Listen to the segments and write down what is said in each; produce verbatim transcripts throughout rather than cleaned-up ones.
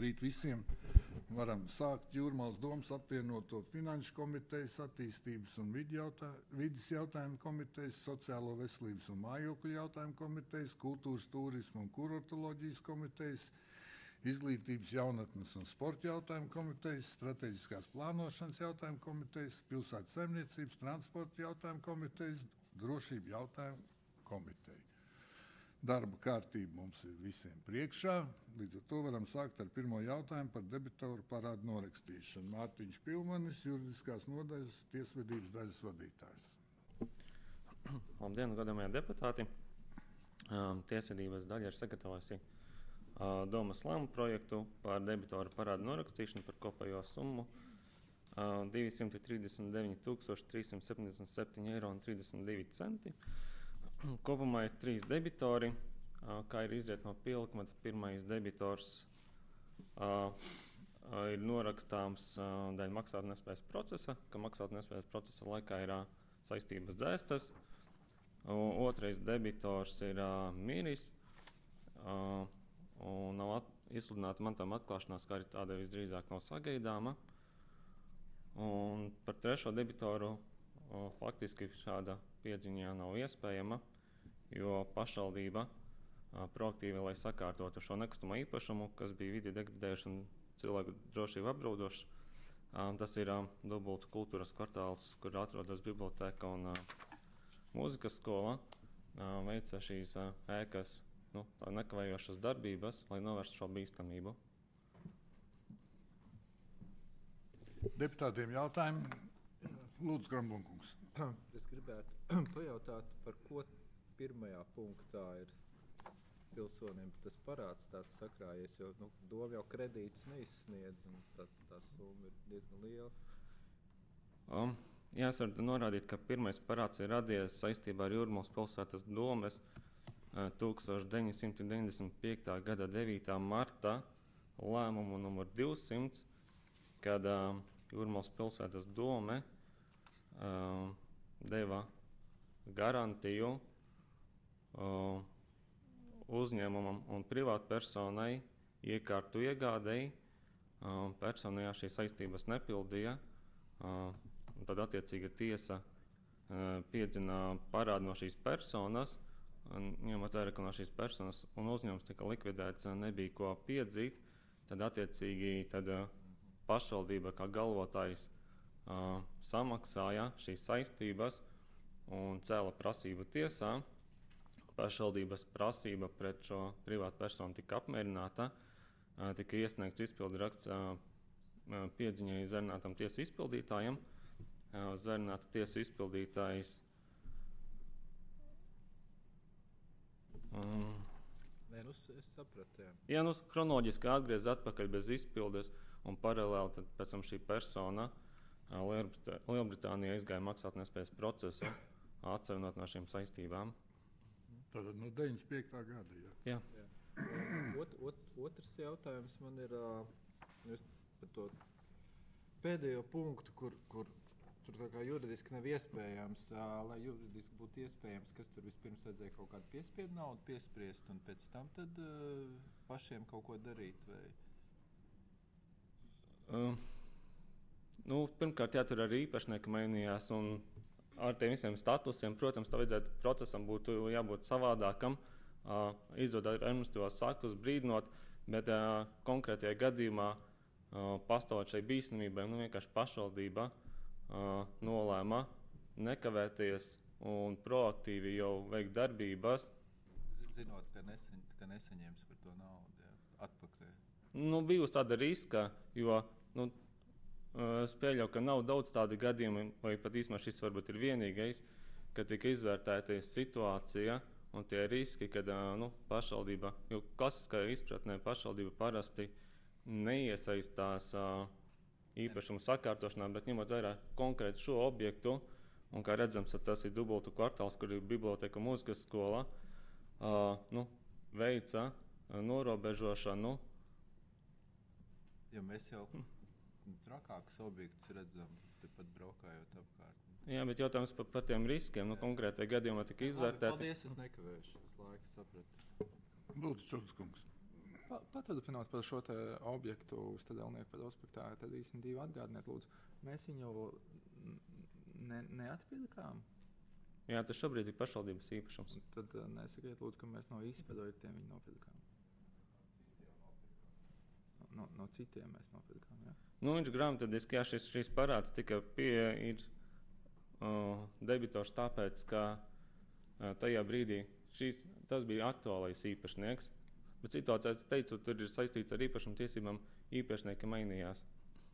Labrīt visiem! Varam sākt Jūrmālas domas apvienoto finanšu komitejas, attīstības un vides jautājumu komitejas, sociālo veselības un mājokļu jautājumu komitejas, kultūras, turismu un kurortoloģijas komitejas, izglītības, jaunatnes un sporta jautājumu komitejas, strateģiskās plānošanas jautājumu komitejas, pilsētas saimniecības, transporta jautājumu komitejas, drošību jautājumu komiteja. Darba kārtība mums ir visiem priekšā, līdz ar to varam sākt ar pirmo jautājumu par debitoru parādu norakstīšanu. Mārtiņš Pilmanis, juridiskās nodaļas tiesvedības daļas vadītājs. Labdien, godamie deputāti! Tiesvedības daļa ir sagatavojusi domas lēmumu projektu par debitoru parādu norakstīšanu par kopējo summu divi simti trīsdesmit deviņi tūkstoši trīs simti septiņdesmit septiņi eiro un trīsdesmit divi centi. Kopumā ir trīs debitori, kā ir izriet no pielikuma, tad pirmais debitors uh, ir norakstāms uh, dēļ maksātnespējas procesa, ka maksātnespējas procesa laikā ir uh, saistības dzēstas. Uh, otrais debitors ir uh, miris uh, un nav at, izsludināta mantojuma atklāšanās, kā arī tāda visdrīzāk nav sagaidāma. Un par trešo debitoru uh, faktiski šāda piedziņā nav iespējama, jo pašvaldība uh, proaktīvi, lai sakārtotu šo nekustamo īpašumu, kas bija vidi degradējuši un cilvēku drošību apdraudoši. Uh, tas ir uh, dubultu kultūras kvartāls, kur atrodas biblioteka un uh, mūzikas skola. Uh, veica šīs uh, ēkas nu, nekavējošas darbības, lai novērstu šo bīstamību. Deputātiem jautājumi. Lūdzu, Grambunkungs. Es gribētu pajautāt, par ko pirmajā punktā ir pilsoniem tas parāds tāds sakrājies, jo nu, doma jau kredītus neizsniedz, un tā, tā summa ir diezgan liela. Um, jā, es varu norādīt, ka pirmais parāds ir radies saistībā ar Jūrmālas pilsētas domes uh, tūkstoš deviņi simti deviņdesmit piekta gada devītā marta lēmumu numur divsimt, kad uh, Jūrmālas pilsētas dome Uh, deva garantiju uh, uzņēmumam un privātpersonai iekārtu iegādēji. Uh, personajā šīs saistības nepildīja. Uh, tad attiecīga tiesa uh, piedzina parādu no šīs personas. Un, ņemot vērā, ka no šīs personas un uzņēmums tika likvidēts, nebija ko piedzīt. Tad attiecīgi tad, uh, pašvaldība kā galvotājs Uh, samaksāja šīs saistības un cēla prasību tiesā. Pašvaldības prasība pret šo privātu personu tika apmierināta, uh, tika iesniegts izpildu raksts uh, piedziņai zarunātam tiesu izpildītājam. Uh, zarunāts tiesu izpildītājs um, Nē, nu, es sapratu, jā. Jā, nu, kronoloģiski atgriez atpakaļ bez izpildes un paralēli tad pēc tam šī persona Lielbritānijā izgāja maksātnespējas procesu, atsevinot no šīm saistībām. Tātad no deviņdesmit piektā gada, jā. Jā. jā. Ot, ot, otrs jautājums man ir uh, par to pēdējo punktu, kur, kur tur tā kā juridiski nav iespējams. Uh, lai juridiski būtu iespējams, kas tur vispirms vajadzēja kaut kādu piespiedu naudu piespriest un pēc tam tad uh, pašiem kaut ko darīt? Vai? Uh. Nu, pirmkārt, jā, tur arī īpašnieki mainījās, un ar tiem visiem statusiem, protams, tā vajadzētu procesam būtu jābūt savādākam, uh, izdod administratīvos aktus, brīdinot, bet uh, konkrētajā gadījumā uh, pastāvot šai bīstamībai, nu, vienkārši pašvaldība uh, nolēma nekavēties un proaktīvi jau veikt darbības. Zinot, ka, nesaņ, ka nesaņems par to naudu, jā, atpakaļ. Nu, bijusi tāda riska, jo, nu, es pieļauju, ka nav daudz tādi gadījumi, vai pat īstenībā šis varbūt ir vienīgais, kad tika izvērtēta situācija un tie riski, kad nu, pašvaldība, jo klasiskajā izpratnē pašvaldība parasti neiesaistās īpašumu sakārtošanā, bet ņemot vērā konkrēti šo objektu, un kā redzams, tas ir dubultu kvartāls, kur ir biblioteka mūzikas skola, nu, veica norobežošanu. Jo mēs jau trakākus objektus redzam, tepat braukājot apkārt. Jā, bet jautājums par, par tiem riskiem, nu, konkrētai gadījumā tika izvērtēti. Paldies, es nekavēšu, es laiks sapratu. Lūdzu, Čudskungs. Pa, paturpinot par šo te objektu Stadelnieku prospektā, tad īstenībā divi atgādiniet, lūdzu, mēs viņu ne, neatpirkām. Jā, tas šobrīd ir pašvaldības īpašums. Tad uh, nesakiet, lūdzu, ka mēs no īsta projektiem viņu nopirkām. No, no citiem mēs nopirkām, jā. Nu, viņš grāmatadiski, jā, šis, šis parāds tika pie ir uh, debitors tāpēc, ka uh, tajā brīdī šīs, tas bija aktuālais īpašnieks, bet situācijā, es teicu, tur ir saistīts ar īpašumu tiesībām, īpašnieki mainījās.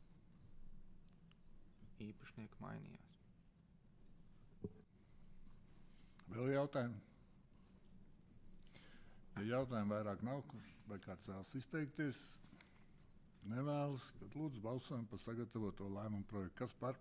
Īpašnieki mainījās. Vēl jautājumi? Ja jautājumu vairāk nav, vai kāds vēlas izteikties, nevēlas, tad lūdzu balsojam par sagatavoto lēmumu projektu. Kas par?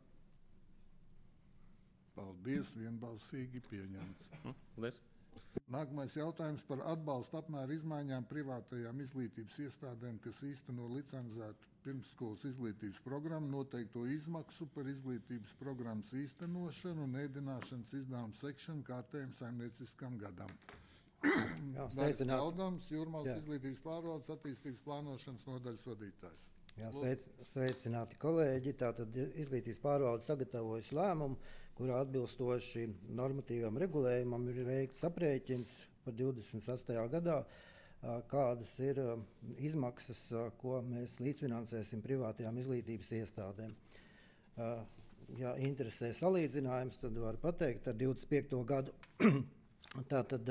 Paldies, vienbalsīgi pieņemts. Hm, paldies. Nākamais jautājums par atbalstu apmēru izmaiņām privātajām izglītības iestādēm, kas īsteno licencētu pirmsskolas izglītības programmu, noteikto izmaksu par izglītības programmas īstenošanu un ēdināšanas izdevumu sekšanu kārtējumu saimnieciskam gadam. Jā, sveicināt. Valdams, Jūrmālas Jā. izglītības pārvaldes attīstības plānošanas nodaļas vadītājs. Jā, sveic, sveicināti kolēģi. Tātad izglītības pārvalde sagatavojas lēmumu, kurā atbilstoši normatīvam regulējumam ir veikts aprēķins par divdesmit sastajā gadā, kādas ir izmaksas, ko mēs līdzfinansēsim privātajām izglītības iestādēm. Ja interesē salīdzinājums, tad var pateikt ar divdesmit piekto gadu. Tātad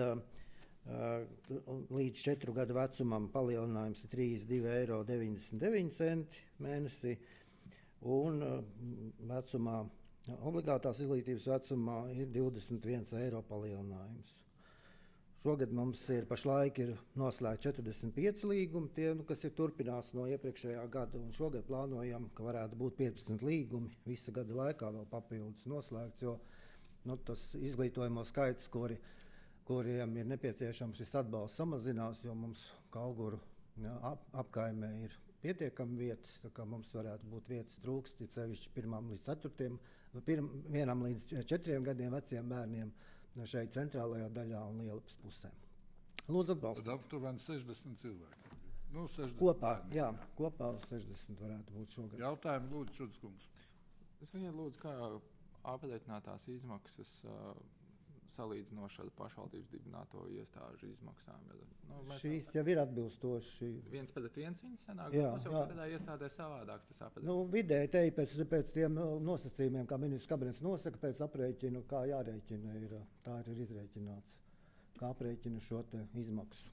līdz četru gadu vecumam palielinājums ir trīsdesmit divi eiro deviņdesmit deviņi centi mēnesī, un vecumā, obligātās izglītības vecumā ir divdesmit viens eiro palielinājums. Šogad mums ir pašlaik ir noslēgti četrdesmit pieci līgumi, tie, nu, kas ir turpinās no iepriekšējā gada, un šogad plānojam, ka varētu būt piecpadsmit līgumi visa gada laikā vēl papildus noslēgts, jo nu, tas izglītojamo skaits, kuri kuriem ir nepieciešams šis atbalsts samazinās, jo mums Kauguru jā, ap, apkaimē ir pietiekami vietas, tā kā mums varētu būt vietas trūkst, it sevišķi pirmām līdz ceturtiem, pirm, vienam līdz četriem gadiem veciem bērniem šeit centrālajā daļā un Lielupes pusē. Lūdzu atbalstu. Tad aptuveni sešdesmit cilvēki. Nu, sešdesmit Kopā, bērni. jā, kopā sešdesmit varētu būt šogad. Jautājumu lūdzu, Šudskungs. Sakiet, lūdzu, kā aprēķinātās izmaksas uh, salīdzinoši ar pašvaldības dibināto iestāžu izmaksām. Nu, Šīs jau ir atbilstoši. Viens pret viens viņas sanāk, Jā, bet mums jau jā. kādā iestādē savādāks tas aprēķins. Nu, vidēji te pēc, pēc tiem nosacījumiem, kā ministrs kabinets nosaka, pēc aprēķinu, kā jārēķina, ir, tā ir izrēķināts, kā aprēķina šo te izmaksu.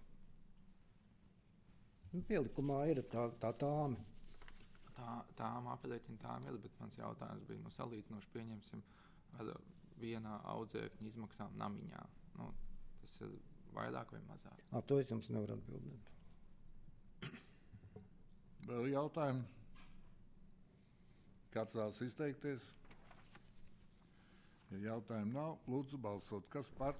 Nu, pielikumā ir tā, tā tāmi. Tā, tām aprēķina tām ir, bet mans jautājums bija, nu, salīdzinoši pieņemsim ar vienā audzēkņa izmaksām namiņā. Nu, tas ir vairāk vai mazāk? À, to es jums nevaru atbildēt. Vēl jautājumi? Kāds vēlas izteikties? Ja jautājumu nav, lūdzu balsot. Kas par?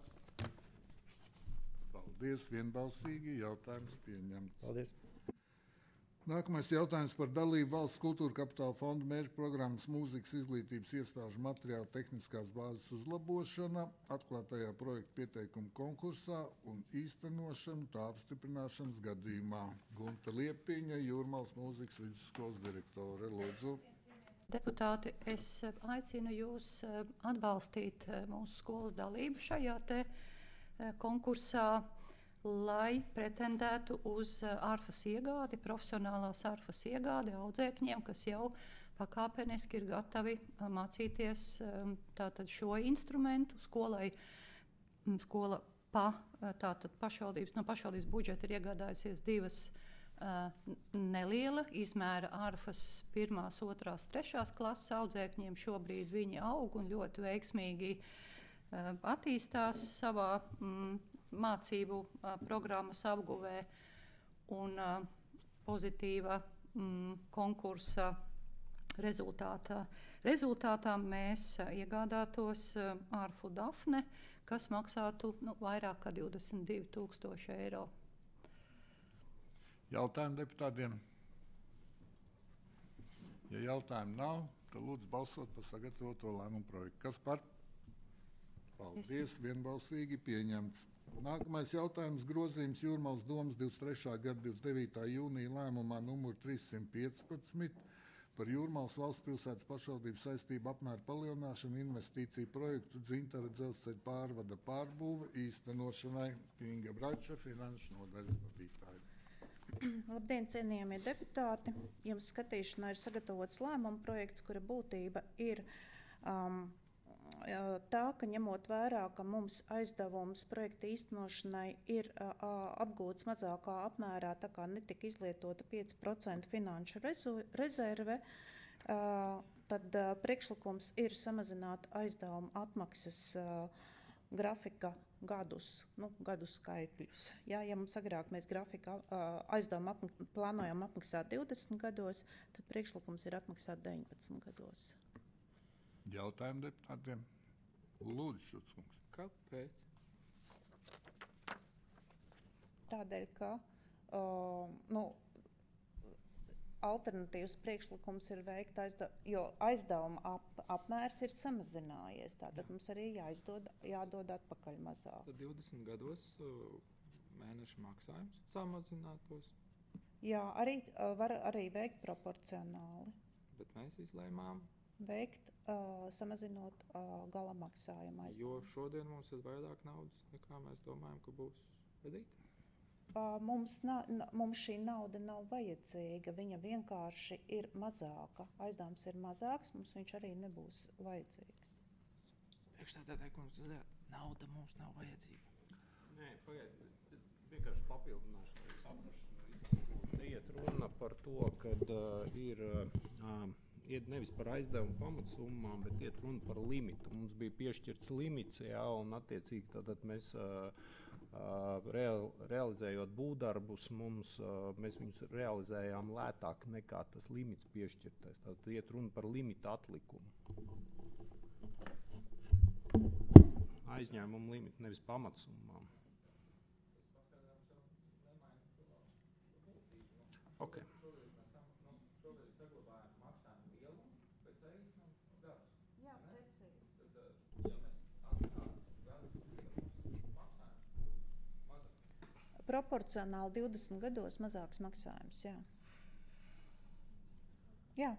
Paldies, vienbalsīgi. Jautājums pieņemts. Paldies. Nākamais jautājums par dalību valsts kultūra kapitāla fonda mērķu programmas mūzikas izglītības iestāžu materiālu tehniskās bāzes uzlabošana, atklātajā projekta pieteikuma konkursā un īstenošanu tā apstiprināšanas gadījumā. Gunta Liepiņa, Jūrmālas mūzikas vidusskolas direktore, lūdzu. Deputāti, es aicinu jūs atbalstīt mūsu skolas dalību šajā te konkursā, lai pretendētu uz ārfas iegādi, profesionālās ārfas iegādi audzēkņiem, kas jau pakāpeniski ir gatavi mācīties tātad šo instrumentu. Skolai, skola pa, tātad pašvaldības, no pašvaldības budžeta ir iegādājusies divas uh, neliela izmēra ārfas pirmās, otrās, trešās klases audzēkņiem. Šobrīd viņi aug un ļoti veiksmīgi uh, attīstās savā mm, mācību uh, programmas apguvē, un uh, pozitīva mm, konkursa rezultātā. Rezultātā mēs uh, iegādātos uh, ārfu Dafne, kas maksātu nu, vairāk kā divdesmit divi tūkstoši eiro. Jautājumu deputātiem? Ja jautājumu nav, tad lūdzu balsot par sagatavoto lēmumu projektu. Kas par? Paldies, vienbalsīgi pieņemts. Nākamais jautājums grozījums Jūrmalas domas divdesmit trešā gada divdesmit devītā jūnija lēmumā numur trīssimt piecpadsmit par Jūrmalas valstspilsētas pašvaldības saistību apmēru palielināšanu investīciju projektu Dzintara dzelzceļa pārvada pārbūve īstenošanai. Inga Brača, finanšu nodaļas vadītāja. Labdien, cienījamie deputāti! Jums skatīšanā ir sagatavots lēmuma projekts, kura būtība ir um, tā, ka ņemot vērā, ka mums aizdevums projekta īstenošanai ir uh, apgūts mazākā apmērā, tā kā netika izlietota pieci procenti finanšu rezu, rezerve, uh, tad uh, priekšlikums ir samazināt aizdevumu atmaksas uh, grafika gadus, nu, gadu skaitļus. Jā, ja mums agrāk mēs grafika uh, aizdevumu apmak plānojam apmaksāt divdesmit gados, tad priekšlikums ir atmaksāt deviņpadsmit gados. Jautājumu deputātiem. Lūdzu, Šutskungs. Kāpēc? Tādēļ, ka uh, nu, alternatīvs priekšlikums ir veikt aizdevumu, jo aizdevuma ap, apmērs ir samazinājies. Tātad mums arī jāizdod, jādod atpakaļ mazāk. Tad divdesmit gados uh, mēneša maksājums samazinātos, Jā, arī uh, var arī veikt proporcionāli. bet mēs izlēmām, Veikt, uh, samazinot uh, gala maksājumu jo aizdevumu. šodien mums ir vairāk naudas, nekā mēs domājam, ka būs vedīt. Uh, mums, na, na, mums šī nauda nav vajadzīga, viņa vienkārši ir mazāka. Aizdevums ir mazāks, mums viņš arī nebūs vajadzīgs. Priekšsēdētāji, kungs, nauda mums nav vajadzīga. Nē, pagaidiet, vienkārši papildināšu, lai saprastu. Te iet runa par to, ka uh, ir, uh, iet nevis par aizdevumu pamatsummām, bet iet runa par limitu. Mums bija piešķirts limits, jā, un attiecīgi tātad mēs uh, uh, real, realizējot būvdarbus, mums, uh, mēs viņus realizējām lētāk nekā tas limits piešķirtais. Tātad iet runa par limita atlikumu. Aizņēmumu limitu, nevis pamatsummām. Okay. Jā, precīzi. Proporcionāli divdesmit gados mazāks maksājums, jā. Jā.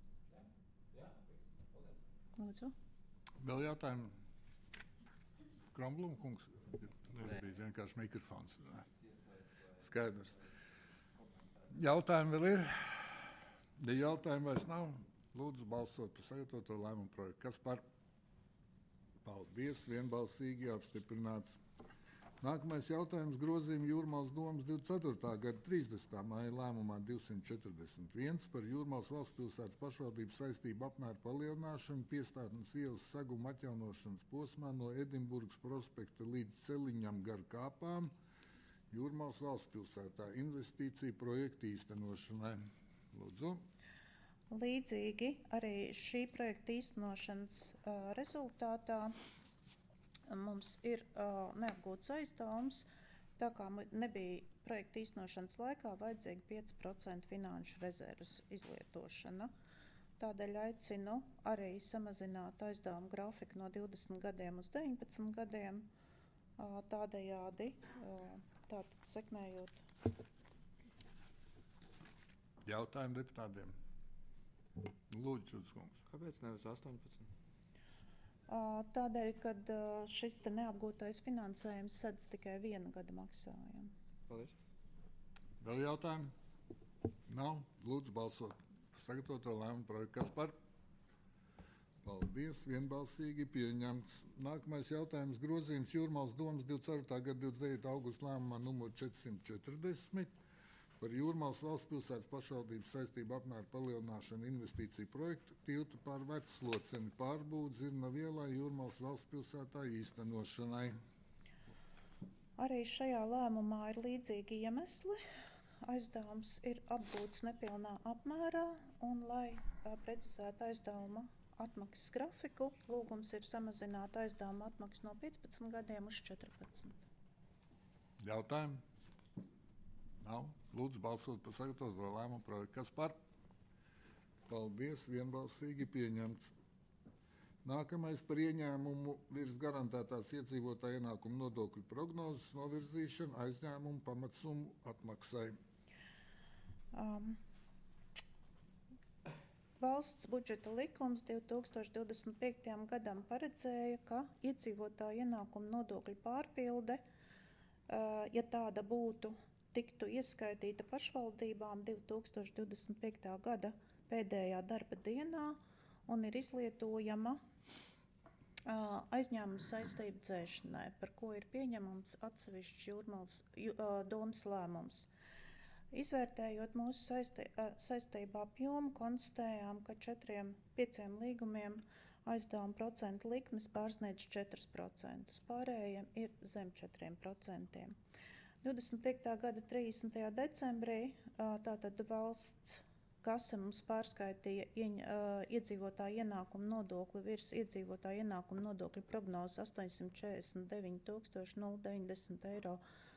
Lūdzu. Vēl jautājumu? Kromblum kungs? Tas bija vienkārši mikrofons. Skaidrs. Jautājumi vēl ir? Ja jautājumu vairs nav, lūdzu balsot par sagatavoto lēmumu projektu. Kas par? Paldies, vienbalsīgi apstiprināts. Nākamais jautājums grozījuma Jūrmalas domas divdesmit ceturtā gada trīsdesmitā maija lēmumā divsimt četrdesmit viens par Jūrmalas valstspilsētas pašvaldības saistību apmēru palielināšanu Piestātnes ielas seguma atjaunošanas posmā no Edinburgas prospekta līdz Celiņam gar kāpām Jūrmalas valstspilsētā investīciju projektu īstenošanai. Lūdzu. Līdzīgi arī šī projekta īstenošanas uh, rezultātā mums ir uh, neapgūts aizdevums, tā kā nebija projekta īstenošanas laikā vajadzīga pieci procenti finanšu rezerves izlietošana. Tādēļ aicinu arī samazināt aizdevumu grafiku no divdesmit gadiem uz deviņpadsmit gadiem, uh, tādējādi uh, tātad sekmējot. Jautājumu deputātiem. Lūdzu, Šutskungs. Kāpēc nevis astoņpadsmit? Uh, Tādēļ, kad uh, šis te neapgūtais finansējums sedz tikai viena gada maksājumu. Paldies. Vēl jautājumu? Nav? Lūdzu balsot. Sagatavoto lēmumu projektu. Kas par? Paldies, vienbalsīgi pieņemts. Nākamais jautājums grozījums Jūrmalas domas divdesmit ceturtā gada divdesmit devītā augusta lēmumā numur četrsimt četrdesmit par Jūrmalas valstspilsētas pašvaldības saistību apmēru palielināšanu investīciju projektu tiltu pār Vecloceni pārbūvi Dzirnavu ielā Jūrmalas valstspilsētā īstenošanai. Arī šajā lēmumā ir līdzīgi iemesli. Aizdevums ir apgūts nepilnā apmērā, un, lai uh, precizētu aizdevuma atmaksas grafiku, lūgums ir samazināt aizdevuma atmaksu no piecpadsmit gadiem uz četrpadsmit. Jautājumu? Nav? Lūdzu balsot par sagatavoto lēmumu projektu. Kas par? Paldies, vienbalsīgi pieņemts. Nākamais par ieņēmumu virs garantētās iedzīvotāja ienākuma nodokļu prognozes novirzīšanu aizņēmumu pamatsummu atmaksai. Um, Valsts budžeta likums divi tūkstoši divdesmit piektajam gadam paredzēja, ka iedzīvotāja ienākuma nodokļu pārpilde, uh, ja tāda būtu, tiktu ieskaitīta pašvaldībām divi tūkstoši divdesmit piektā gada pēdējā darba dienā un ir izlietojama uh, aizņēmuma saistību dzēšanai, par ko ir pieņemams atsevišķs Jūrmalas jū, uh, domas lēmums. Izvērtējot mūsu saistī, uh, saistību apjomu, konstatējām, ka četriem pieciem līgumiem aizdevuma procentu likmes pārsniedz četri procenti, pārējiem ir zem četriem procentiem. divdesmit piektā gada trīsdesmitajā decembrī uh, tātad valsts kase mums pārskaitīja ieņ, uh, iedzīvotāju ienākumu nodokli virs iedzīvotāju ienākumu nodokļu prognozes astoņsimt četrdesmit deviņi tūkstoši deviņdesmit eiro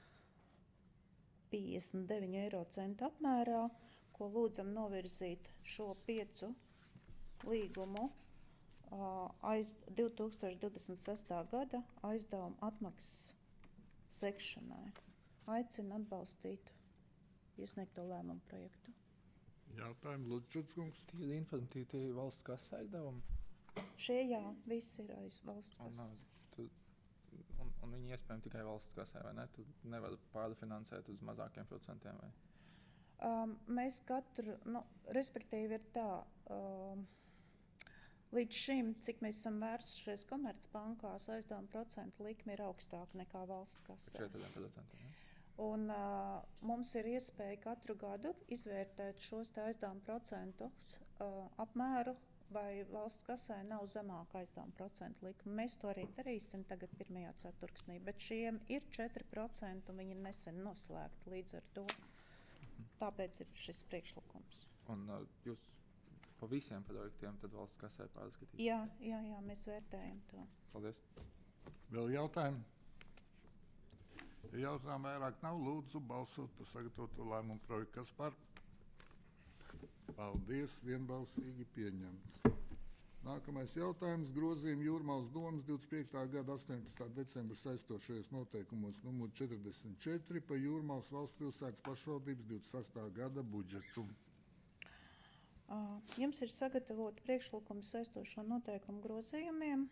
piecdesmit deviņi eiro centu apmērā, ko lūdzam novirzīt šo piecu līgumu uh, aiz divi tūkstoši divdesmit sestā gada aizdevuma atmaksas sekšanai. Aicinu atbalstīt iesniegto lēmumu projektu. Jautājumu Lūdzu, Tie ir informatīvi, tie ir valsts kases aizdevumi. Šie jā, visi ir aiz valsts Un, kases. tu, un, un viņi iespējami tikai valsts kasē, vai ne? Tu nevari pārfinansēt uz mazākiem procentiem, vai? Um, mēs katru, nu, respektīvi ir tā, um, līdz šim, cik mēs esam vērsušies Komercbankās, aizdevuma procentu likme ir augstāka nekā valsts kasē. četrdesmit procenti. Ja? Un uh, mums ir iespēja katru gadu izvērtēt šos te aizdevuma procentus uh, apmēru, vai valsts kasē nav zemāka aizdevuma procentu likme. Mēs to arī darīsim tagad pirmajā ceturksnī, bet šiem ir četri procenti un viņi ir nesen noslēgti līdz ar to. Tāpēc ir šis priekšlikums. Un uh, jūs pa visiem projektiem tad valsts kasē pārskatīt? Jā, jā, jā, mēs vērtējam to. Paldies. vēl jautājumi? Ja jautājumu vairāk nav, lūdzu balsot par sagatavoto lēmumu projektu. Kas par? Paldies, vienbalsīgi pieņemts. Nākamais jautājums - grozījumi Jūrmalas domas divdesmit piektā gada astoņpadsmitā decembra saistošajos noteikumos numur četrdesmit četri par Jūrmalas valsts pilsētas pašvaldības divdesmit sestā gada budžetu. Uh, Jums ir sagatavoti priekšlikumi saistošo noteikumu grozījumiem,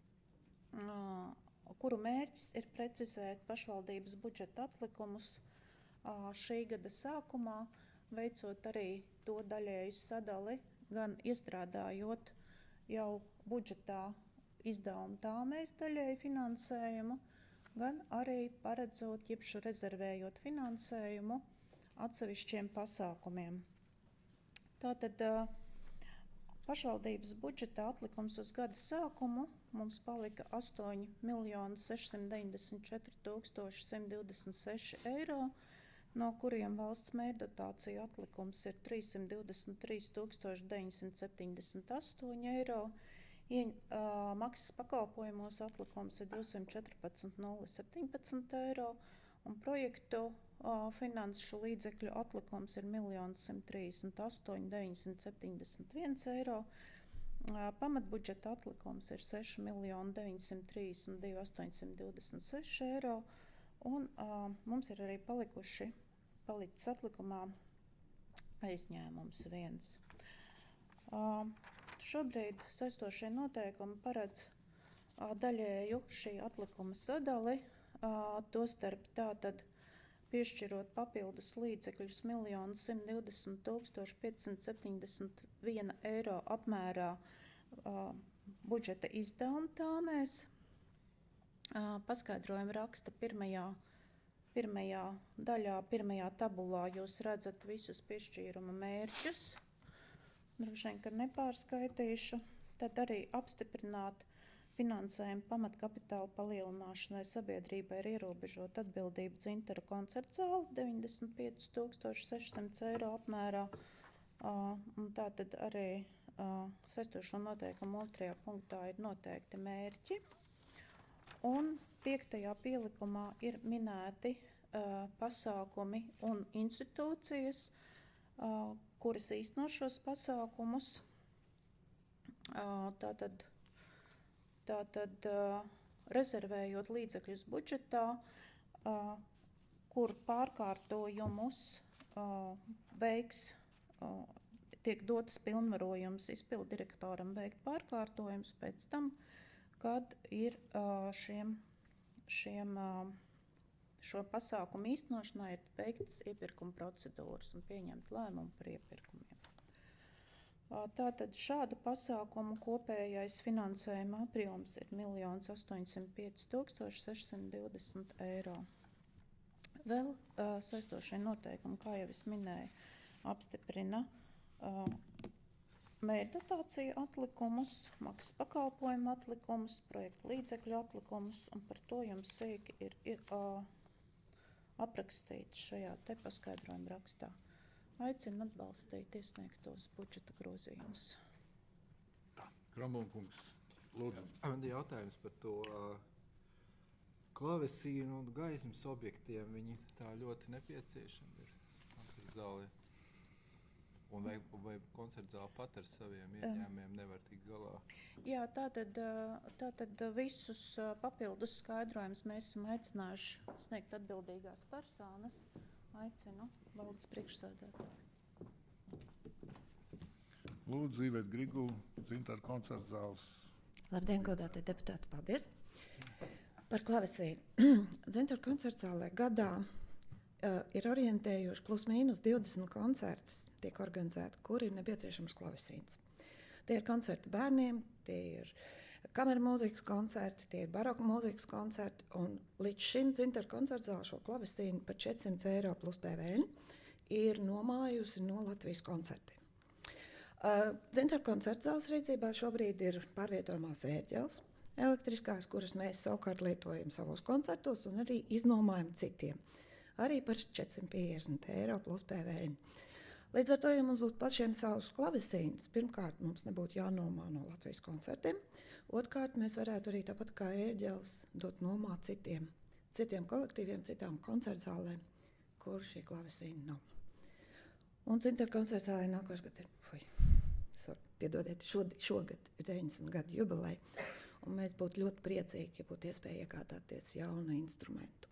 uh, kuru mērķis ir precizēt pašvaldības budžeta atlikumus uh, šī gada sākumā, veicot arī to daļēju sadali, gan iestrādājot jau budžetā izdevumu tāmēs daļēju finansējumu, gan arī paredzot, jebšu rezervējot finansējumu atsevišķiem pasākumiem. Tātad uh, pašvaldības budžeta atlikums uz gada sākumu mums palika astoņi miljoni sešsimt deviņdesmit četri tūkstoši simt divdesmit seši eiro, no kuriem valsts mērķdotācija atlikums ir trīssimt divdesmit trīs tūkstoši deviņsimt septiņdesmit astoņi eiro, Ieņ, uh, maksas pakalpojumos atlikums ir divsimt četrpadsmit nulle septiņpadsmit eiro, un projektu uh, finanšu līdzekļu atlikums ir miljons simt trīsdesmit astoņi deviņsimt septiņdesmit viens eiro, uh, pamatbudžeta atlikums ir seši miljoni deviņsimt trīsdesmit divi astoņsimt divdesmit seši eiro, un uh, mums ir arī palikuši, palicis atlikumā aizņēmums viens. Uh, šobrīd saistošie noteikumi paredz uh, daļēju šī atlikuma sadali, uh, tostarp tātad piešķirot papildus līdzekļus miljonu simt divdesmit tūkstoši piecsimt septiņdesmit viena eiro apmērā uh, budžeta izdevuma tāmēs. Uh, paskaidrojumu raksta pirmajā, pirmajā daļā, pirmajā tabulā jūs redzat visus piešķīruma mērķus. Droši vien, ka nepārskaitīšu. Tad arī apstiprināt finansējumu pamatkapitāla palielināšanai sabiedrībai ir ierobežot atbildību Dzintaru koncerta zāli deviņdesmit pieci tūkstoši sešsimt eiro apmērā. Uh, un tā tad arī uh, saistošo noteikumu otrajā punktā ir noteikti mērķi. Un piektajā pielikumā ir minēti uh, pasākumi un institūcijas, uh, kuras īsteno šos pasākumus. Uh, tātad tātad uh, rezervējot līdzekļus budžetā, uh, kur pārkārtojumus uh, veiks, uh, tiek dotas pilnvarojums izpildu direktoram veikt pārkārtojumus pēc tam, kad ir uh, šiem, šiem uh, šo pasākumu īstenošanai ir veiktas iepirkuma procedūras un pieņemt lēmumu par iepirkumiem. Tātad šāda pasākumu kopējais finansējuma apjoms ir miljons astoņsimt pieci tūkstoši sešsimt divdesmit eiro. Vēl uh, saistošie noteikumi, kā jau es minēju, apstiprina uh, mērķdotāciju atlikumus, maksas pakalpojumu atlikumus, projekta līdzekļu atlikumus, un par to jums sīki ir, ir uh, aprakstīts šajā te paskaidrojuma rakstā. Aicinu atbalstīt iesniegtos budžeta grozījumus. Kramulkungs, lūdzu. Man ir jautājums par to uh, klavesīnu un gaismas objektiem. Viņi tā ļoti nepieciešami ir koncerta zālē. Un vai, vai koncerta zāle pat ar saviem ieņēmumiem nevar tikt galā? Jā, tātad, tātad visus papildus skaidrojumus mēs esam aicinājuši sniegt atbildīgās personas. Aicinu valdes priekšsēdētāju. Lūdzu, Iveta Grigula, Zintāra koncerta zāles. Labdien, godātie deputāti, paldies. Par klavesīnu. Zintāra koncerta zālē gadā uh, ir orientējuši plus mīnus divdesmit koncertus, tiek organizēti, kur ir nepieciešams klavesīns. Tie ir koncerti bērniem, tie ir kameru mūzikas koncerti, tie ir baroku mūzikas koncerti, un līdz šim Zintāra koncerta zāle šo klavesīnu par četrsimt eiro plus P V N ir nomājusi no Latvijas koncertiem. Uh, Zintāra koncerta zāles rīcībā šobrīd ir pārvietojamās ērģeles, elektriskās, kuras mēs savukārt lietojam savos koncertos un arī iznomājam citiem. Arī par četrsimt piecdesmit eiro plus P V N. Līdz ar to, ja mums būtu pašiem savus klavesīns, pirmkārt mums nebūtu jānomā no Latvijas koncertiem, otrkārt mēs varētu arī tāpat kā ērģeles dot nomā citiem, citiem kolektīviem, citām koncertzālēm, kur šī klavesīna nav. Un Zintāra koncertzālē nākošais gads ir, fuj, sorry, piedodiet, šod, šogad ir deviņdesmit gadu jubileja, un mēs būtu ļoti priecīgi, ja būtu iespēja iegādāties jaunu instrumentu.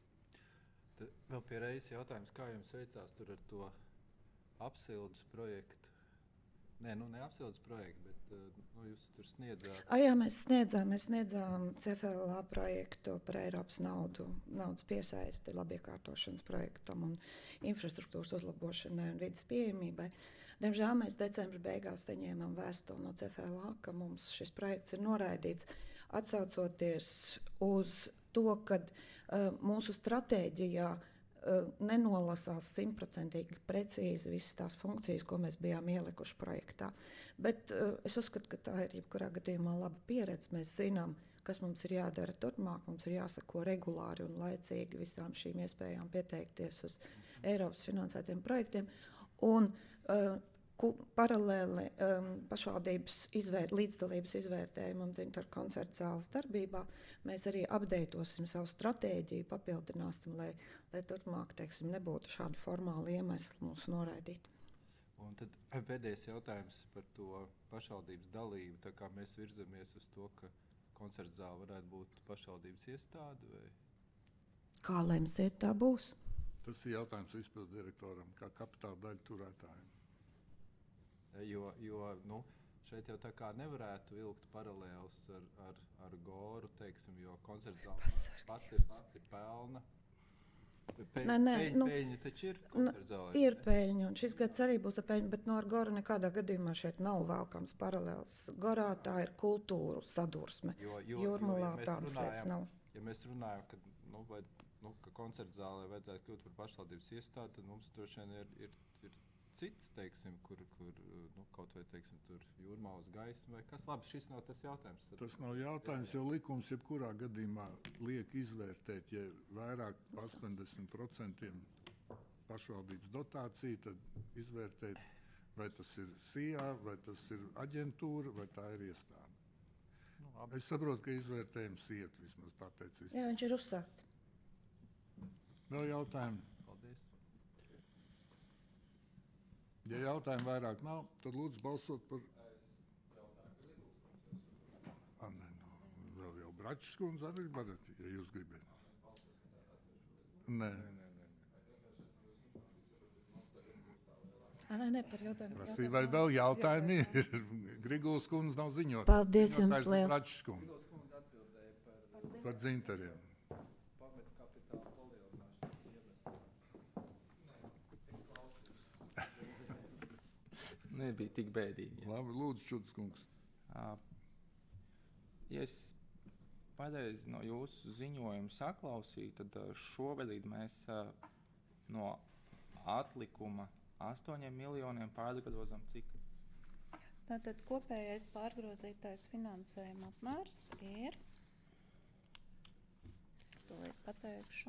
Tad vēl pie reizes jautājums, kā jums veicās tur ar to apsildes projektu? Nē, nu ne apsildes projektu, bet nu, jūs tur sniedzāt. A, jā, mēs sniedzām, mēs sniedzām C F L A projektu par Eiropas naudu, naudas piesaisti labiekārtošanas projektam un infrastruktūras uzlabošanai un vidas pieejamībai. Diemžēl mēs decembra beigās saņēmām vēstuli no C F L A, ka mums šis projekts ir noraidīts, atsaucoties uz to, ka uh, mūsu stratēģijā nenolasās simtprocentīgi precīzi visas tās funkcijas, ko mēs bijām ielikuši projektā. Bet uh, es uzskatu, ka tā ir jebkurā gadījumā laba pieredze. Mēs zinām, kas mums ir jādara turpmāk. Mums ir jāsako regulāri un laicīgi visām šīm iespējām pieteikties uz Eiropas finansētiem projektiem. Un uh, ku, paralēli um, pašvaldības izvēr, līdzdalības izvērtējumam Zintāra koncerta zāles darbībā mēs arī apdeitosim savu stratēģiju, papildināsim, lai, lai turpmāk, teiksim, nebūtu šādu formālu iemeslu mūs noraidīt. Un tad pēdējais jautājums par to pašvaldības dalību. Tā kā mēs virzamies uz to, ka koncerta zāle varētu būt pašvaldības iestāde? Vai? Kā lemsiet, tā būs? Tas ir jautājums izpildu direktoram, kā kapitāla daļu turētājiem. Jo, jo nu, šeit jau tā kā nevarētu vilkt paralēlus ar, ar, ar Goru, teiksim, jo koncerta zāle pati, pati pelna. Peļ, Nē, nē, peļ, nu, peļņa taču ir koncerta zālē. Nu, ir peļņa, un šis gads arī būs ar peļņu, bet no ar Goru nekādā gadījumā šeit nav vēlkams paralēls. Gorā tā ir kultūru sadursme. Jo, jo, Jūrmalā jo, ja tādas lietas nav. Ja mēs runājam, ka, nu, vai, nu, ka koncerta zālē vajadzētu kļūt par pašvaldības iestādi, tad mums droši vien ir, ir, ir cits, teiksim, kur, kur nu, kaut vai, teiksim, tur Jūrmalas gaisma vai kas. Labi, šis nav tas jautājums. Tad... Tas nav jautājums, jo likums jebkurā gadījumā liek izvērtēt, ja vairāk par astoņdesmit procentiem pašvaldības dotācija, tad izvērtēt, vai tas ir S I A, vai tas ir aģentūra, vai tā ir iestāde. Nu, labi. Es saprotu, ka izvērtējums iet vismaz tā teicis. Jā, viņš ir uzsākts. Vēl jautājumi? Paldies. Ja jautājumu vairāk nav, tad lūdzu balsot par... Ah, ne, no, Račs kundze arī varat, ja jūs gribat. Nē. Nē, nē, par jautājumu. Prasīja, vai vēl jautājumi ir? Griguls kundze nav ziņot. Paldies jums Ziņotājs ir liels. Račs kundze. Par dzintariem. Nebija tik bēdīgi. Jā. Labi, lūdzu, Čuds kungs. Uh, ja es pareizi no jūsu ziņojuma saklausīju, tad uh, šobrīd mēs uh, no atlikuma astoņiem miljoniem pārgrozam cik? Tātad kopējais pārgrozītais finansējuma apmērs ir, tūlīt pateikšu,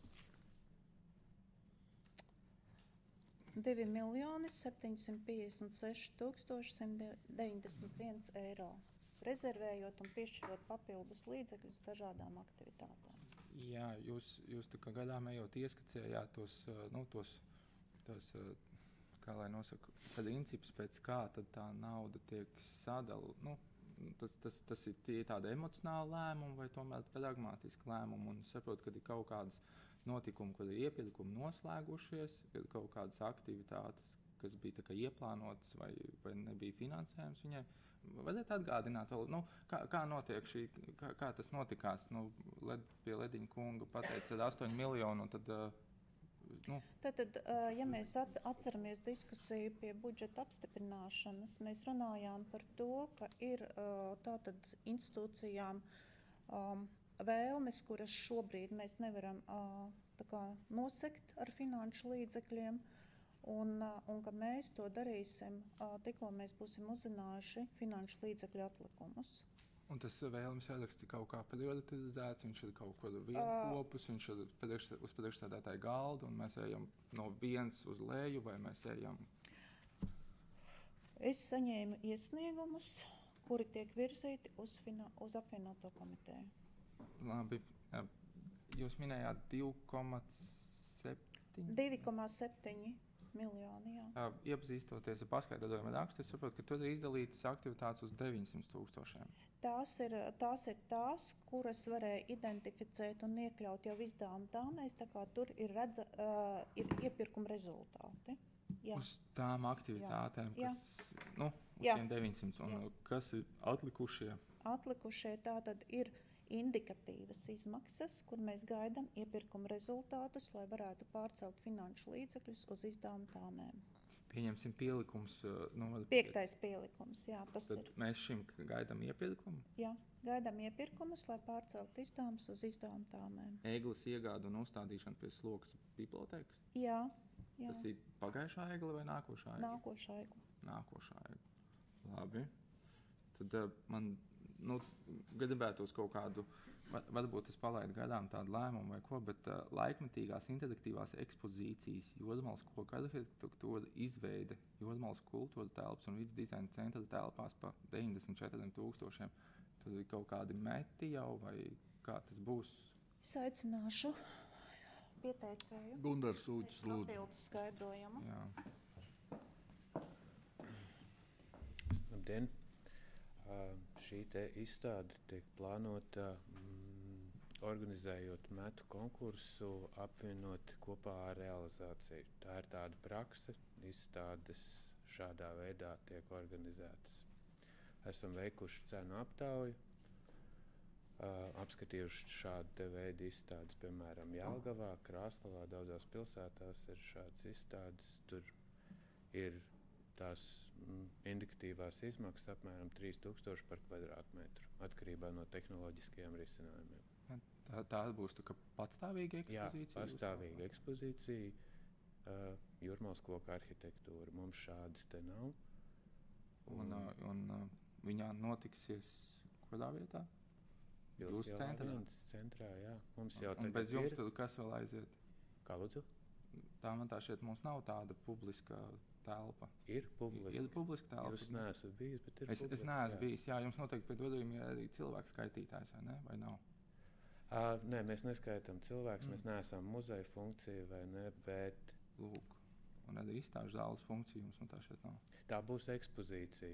divi miljoni septiņsimt piecdesmit seši tūkstoši simt deviņdesmit viens eiro, rezervējot un piešķirot papildus līdzekļus dažādām aktivitātēm. Jā, jūs, jūs tā kā gadām ejot ieskicējāt tos, uh, nu, tos, tos uh, kā lai nosaka, princips, pēc kā tad tā nauda tiek sadala. Nu, tas, tas, tas ir tie tādi emocionāli lēmumi vai tomēr pragmatiski lēmumi. Un saprotu, ka ir kaut kādas notikumi, kad ir iepirkumi noslēgušies, kad kaut kādas aktivitātes, kas bija tā kā ieplānotas vai, vai nebija finansējums viņai. Vajadzētu atgādināt, vēl, nu, kā, kā notiek šī, kā, kā tas notikās. Nu, led, pie Lediņa kunga pateica ar astoņu miljonu, un tad uh, Nu. Tātad, ja mēs atceramies diskusiju pie budžeta apstiprināšanas, mēs runājām par to, ka ir tātad institūcijām um, vēlmes, kuras šobrīd mēs nevaram uh, tā kā nosekt ar finanšu līdzekļiem, un, uh, un ka mēs to darīsim, uh, tikko mēs būsim uzzinājuši finanšu līdzekļu atlikumus. Un tas vēlams ieraksts ir kaut kā prioritizēts, viņš ir kaut kur vienopus, viņš ir priekš, uz priekšsēdētāju galdu, un mēs ejam no viens uz leju, vai mēs ejam? Es saņēmu iesniegumus, kuri tiek virzīti uz, fina, uz apvienoto komiteju. Labi, jūs minējāt divi komā septiņi? divi komā septiņi miljoni, jā. Uh, iepazīstoties ar paskaidrojumu rakstu, es saprotu, ka tur ir izdalītas aktivitātes uz deviņsimt tūkstošiem. Tās ir, tās ir tās, kuras varēja identificēt un iekļaut jau izdevuma tāmēs, tā kā tur ir, redza, uh, ir iepirkuma rezultāti. Jā. Uz tām aktivitātēm, Jā. kas, nu, uz Jā. tiem deviņsimt, un Jā. kas ir atlikušie? Atlikušie tātad ir indikatīvas izmaksas, kur mēs gaidām iepirkuma rezultātus, lai varētu pārcelt finanšu līdzekļus uz izdevuma tāmēm. Pieņemsim pielikums. Nu, Piektais pielikums, jā, tas tad ir. Mēs šim gaidām iepirkumu? Jā, gaidām iepirkumus, lai pārcelt izdevumus uz izdevuma tāmēm. Eglis iegāda un uzstādīšana pie slokas bibliotēkas? Jā, jā. Tas ir pagājušā egla vai nākošā egla? Nākošā egla. Nākošā egla. Labi. Tad uh, man nu, gribētos kaut kādu, varbūt es palaidu garām tādu lēmumu vai ko, bet uh, laikmetīgās interaktīvās ekspozīcijas Jūrmalas koku arhitektūra izveide Jūrmalas kultūra telpas un vidas dizaina centra telpās pa deviņdesmit četriem tūkstošiem. Tur ir kaut kādi meti jau vai kā tas būs? Es aicināšu pieteicēju. Gundars Ūķis, lūdzu. Papildus skaidrojumu. Jā. Labdien! Uh, šī te izstāde tiek plānota mm, organizējot metu konkursu, apvienot kopā ar realizāciju. Tā ir tāda prakse, izstādes šādā veidā tiek organizētas. Esam veikuši cenu aptauju, uh, apskatījuši šādu te veidu izstādes, piemēram, Jelgavā, Krāslavā, daudzās pilsētās ir šādas izstādes. Tur ir tās mm, indikatīvās izmaksas apmēram trīs tūkstoši par kvadrātmetru, atkarībā no tehnoloģiskajiem risinājumiem. Tā, tā būs tā kā patstāvīga ekspozīcija? Jā, pastāvīga ekspozīcija, uh, Jūrmalas koku arhitektūra. Mums šādas te nav. Un, un, un uh, viņā notiksies kādā vietā? Jūsu centrā? centrā, jā. Mums Un, jau un bez jums ir. tad kas vēl aiziet? Kā lūdzu? Tā man tā šeit mums nav tāda publiska telpa. Ir publiska. Ir publiska telpa. Jūs neesat bijis, bet ir es, publiska. es neesmu jā. bijis, jā, jums noteikti pie durvīm ir arī cilvēku skaitītājs, vai ne? Vai nav? Uh, nē, mēs neskaitām cilvēkus, Mm. mēs neesam muzeja funkcija vai ne, bet Lūk. Un arī izstāžu zāles funkcija jums man tā šeit nav. tā būs ekspozīcija.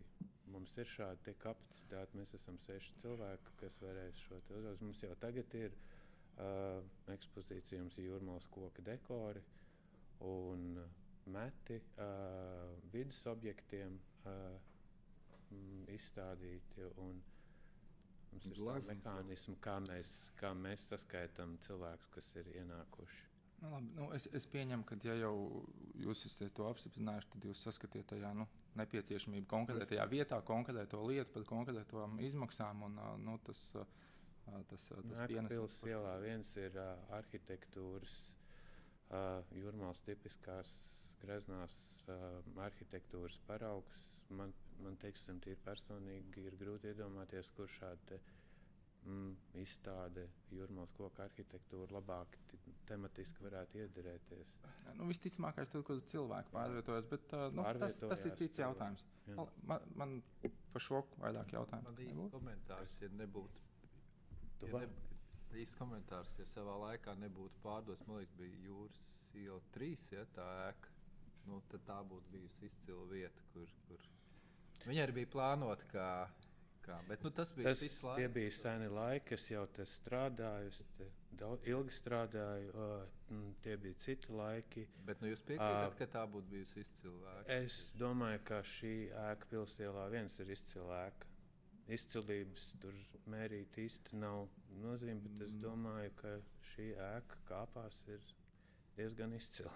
mums ir šāda te kapacitāte, mēs esam seši cilvēki, kas varēs šo te uzraudzīt. Mums jau tagad ir uh, ekspozīcija, mums ir jūrmālas koka dekori un meti uh, vidas objektiem uh, m, izstādīti, un mums ir savi mehānismi, kā mēs, kā mēs saskaitam cilvēkus, kas ir ienākuši. Nu, labi, nu, es, es pieņemu, ka, ja jau jūs esat to apstiprinājuši, tad jūs saskatiet tajā nu, nepieciešamību konkrētajā vietā, konkrēto lietu, pat konkrētām izmaksām. Un, nu, tas, tas, tas Mēkapils ielā viens ir uh, arhitektūras, uh, jūrmālas tipiskās greznās uh, arhitektūras paraugs. Man, man teiksim, tīri personīgi ir grūti iedomāties, kur šāda Mm, izstāde jūrmālas koka arhitektūra labāk tematiski varētu iederēties. Nu, visticamākais tur, kur cilvēki pārvietojas, bet uh, nu, tas, tas ir cits jautājums. Man, man par šo vairāk jautājumu. Man īsts komentārs, ja nebūtu, ja ne, īsts komentārs, ja savā laikā nebūtu pārdos, man liekas, bija Jūras iela trīs, ja, tā ēka, nu, tad tā būtu bijusi izcila vieta, kur, kur viņa arī bija plānota kā Kā, bet, nu, tas bija tas, tie bija seni laiki, es jau te strādāju, es te daudz, ilgi strādāju, uh, tie bija citi laiki. Bet nu, jūs piekrītat, uh, ka tā būtu bijusi izcila ēka? Es domāju, ka šī ēka Pilsielā viens ir izcila ēka. Izcilības tur mērīt īsti nav nozīme, bet es domāju, ka šī ēka kāpās ir diezgan izcila.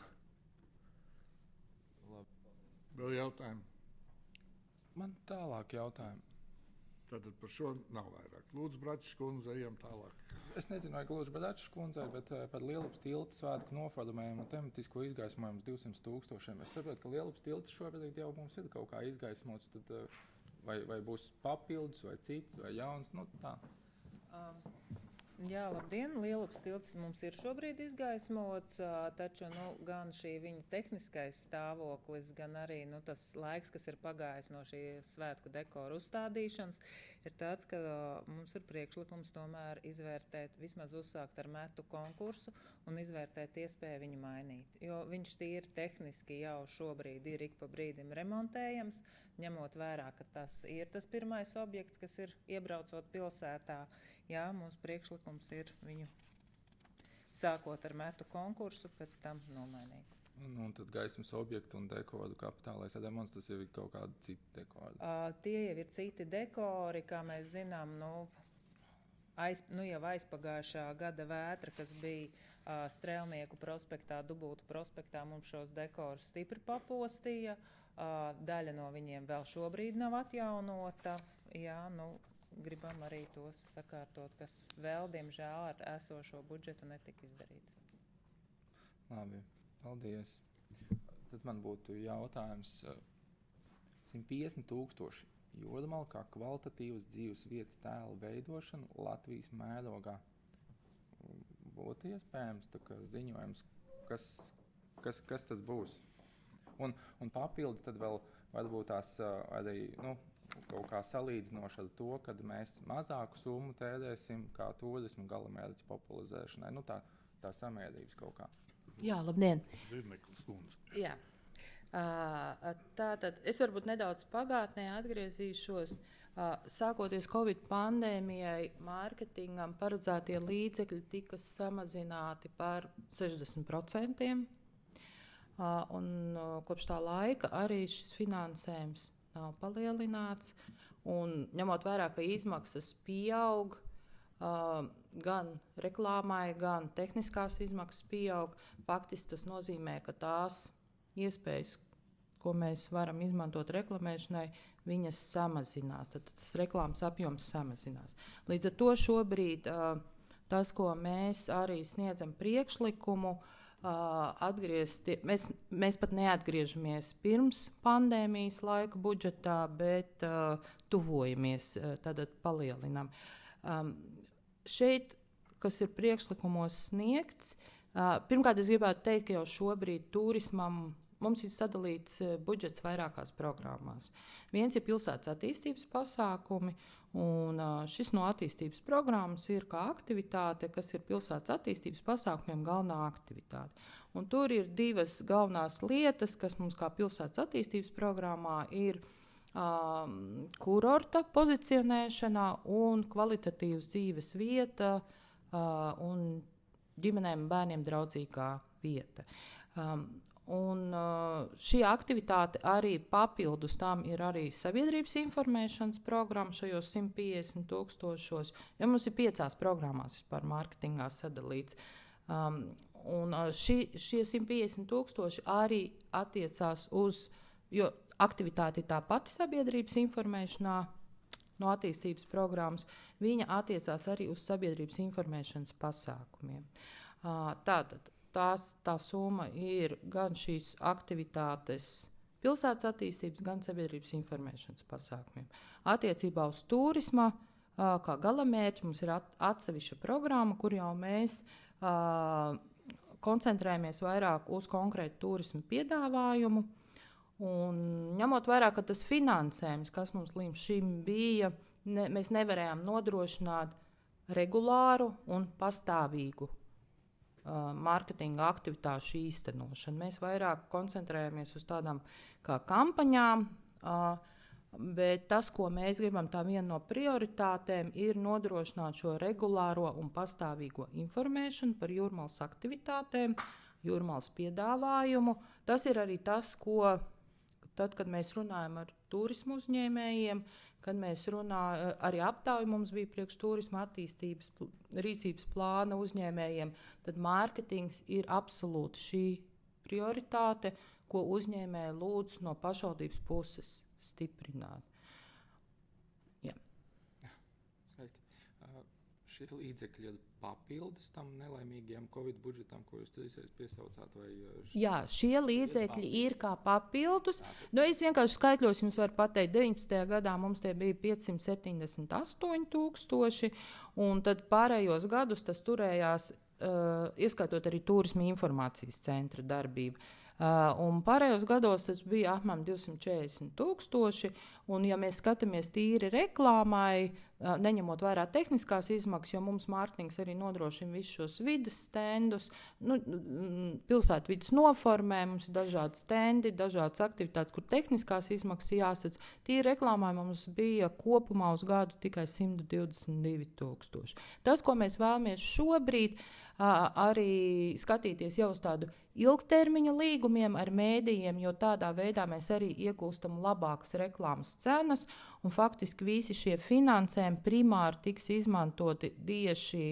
Labi. Vēl jautājumi? Man tālāk jautājumi. Tātad par šo nav vairāk. Lūdzu, Bračs kundze, ejam tālāk. Es nezinu, vai gluži Bračs kundzei, bet uh, par Lielupas tilta svētku noformējumu un tematisko izgaismojumu divsimt tūkstošiem. Es saprotu, ka Lielupas tilts šobrīd jau mums ir kaut kā izgaismots, tad uh, vai, vai būs papildus, vai cits, vai jauns, nu tā. Um. Jā, labdien! Lielupas tilts mums ir šobrīd izgaismots, taču nu, gan šī viņa tehniskais stāvoklis, gan arī nu, tas laiks, kas ir pagājis no šī svētku dekora uzstādīšanas, ir tāds, ka mums ir priekšlikums tomēr izvērtēt, vismaz uzsākt ar metu konkursu un izvērtēt iespēju viņu mainīt. Jo viņš tīri tehniski jau šobrīd ir ik pa brīdim remontējams, ņemot vērā, ka tas ir tas pirmais objekts, kas ir iebraucot pilsētā. Jā, mūsu priekšlikums ir viņu sākot ar metu konkursu, pēc tam nomainīt. Un, un tad gaismas objektu un dekoru kapitālais remonts, tas jau ir kaut kādi citi dekori? Uh, tie jau ir citi dekori, kā mēs zinām, nu, aiz, nu jau aizpagājušā gada vētra, kas bija uh, Strēlnieku prospektā, Dubultu prospektā, mums šos dekorus stipri papostīja. Uh, daļa no viņiem vēl šobrīd nav atjaunota. Jā, nu, gribam arī tos sakārtot, kas vēl, diemžēl, ar esošo budžetu netika izdarīts. Labi, paldies. Tad man būtu jautājums. simt piecdesmit tūkstoši Jūrmala kā kvalitatīvas dzīves vietas tēla veidošana Latvijas mērogā. Būtu iespējams tā kā ziņojums, kas, kas, kas tas būs. Un, un papildus tad vēl varbūt tās arī, nu, kaut kā salīdzinoši ar to, kad mēs mazāku summu tērēsim kā turismu galamērķu popularizēšanai. Nu, tā, tā samērības kaut kā. Jā, labdien! Zirneklis kundze. Jā. Uh, tātad es varbūt nedaudz pagātnē atgriezīšos. Uh, sākoties Covid pandēmijai, mārketingam paredzētie līdzekļi tika samazināti par sešdesmit procentiem. Uh, un uh, kopš tā laika arī šis finansējums nav palielināts. Un ņemot vērā, ka izmaksas pieaug, uh, gan reklāmai, gan tehniskās izmaksas pieaug, faktiski tas nozīmē, ka tās iespējas, ko mēs varam izmantot reklamēšanai, viņas samazinās. Tad tas reklāmas apjoms samazinās. Līdz ar to šobrīd uh, tas, ko mēs arī sniedzam priekšlikumu, uh, atgriezti, mēs, mēs pat neatgriežamies pirms pandēmijas laika budžetā, bet uh, tuvojamies, uh, tad palielinām. Um, šeit, kas ir priekšlikumos sniegts, uh, pirmkārt es gribētu teikt, ka jau šobrīd turismam mums ir sadalīts budžets vairākās programmās. Viens ir pilsētas attīstības pasākumi, un šis no attīstības programmas ir kā aktivitāte, kas ir pilsētas attīstības pasākumiem galvenā aktivitāte. Un tur ir divas galvenās lietas, kas mums kā pilsētas attīstības programmā ir um, kurorta pozicionēšanā un kvalitatīvas dzīves vieta uh, un ģimenēm un bērniem draudzīgā vieta. Um, un uh, šī aktivitāte arī papildus tam ir arī sabiedrības informēšanas programma šajos simt piecdesmit tūkstošos, jo mums ir piecās programmās vispār mārketingā sadalīts. Um, un uh, šī, šie simt piecdesmit tūkstoši arī attiecās uz, jo aktivitāte ir tā pati sabiedrības informēšanā no attīstības programmas, viņa attiecās arī uz sabiedrības informēšanas pasākumiem. Uh, tātad tās, tā summa ir gan šīs aktivitātes pilsētas attīstības, gan sabiedrības informēšanas pasākumiem. Attiecībā uz turisma, uh, kā galamērķi, mums ir at, atsevišķa programma, kur jau mēs uh, koncentrējamies vairāk uz konkrētu turisma piedāvājumu. Un ņemot vērā, ka tas finansējums, kas mums līdz šim bija, ne, mēs nevarējām nodrošināt regulāru un pastāvīgu uh, mārketinga aktivitāšu īstenošanu. Mēs vairāk koncentrējamies uz tādām kā kampaņām, uh, bet tas, ko mēs gribam, tā viena no prioritātēm ir nodrošināt šo regulāro un pastāvīgo informēšanu par Jūrmalas aktivitātēm, Jūrmalas piedāvājumu. Tas ir arī tas, ko tad, kad mēs runājam ar turismu uzņēmējiem, kad mēs runājam, arī aptauja mums bija priekš turisma attīstības rīcības plāna uzņēmējiem, tad mārketings ir absolūti šī prioritāte, ko uzņēmēji lūdz no pašvaldības puses stiprināt. Jā. Jā, skaisti. Uh, šie līdzekļi ir papildus tam nelaimīgajam Covid budžetam, ko jūs cīsēs piesaucāt? Vai, uh, Jā, šie līdzekļi ir kā papildus. Nu, es vienkārši skaitļos jums varu pateikt, deviņpadsmitajā gadā mums tie bija piecsimt septiņdesmit astoņi tūkstoši, un tad pārējos gadus tas turējās, uh, ieskaitot arī turisma informācijas centra darbību. Uh, un pārējos gados tas bija apmēram divsimt četrdesmit tūkstoši, un ja mēs skatāmies tīri reklāmai, uh, neņemot vērā tehniskās izmaksas, jo mums mārketings arī nodrošina visus šos vides stendus, nu, pilsētu vidas noformē, mums ir dažādi stendi, dažādas aktivitātes, kur tehniskās izmaksas jāsadz. Tīri reklāmai mums bija kopumā uz gadu tikai simt divdesmit divi tūkstoši. Tas, ko mēs vēlamies šobrīd, uh, arī skatīties jau uz tādu ilgtermiņa līgumiem ar mēdījiem, jo tādā veidā mēs arī iegūstam labākas reklāmas cenas, un faktiski visi šie finansējumi primāri tiks izmantoti tieši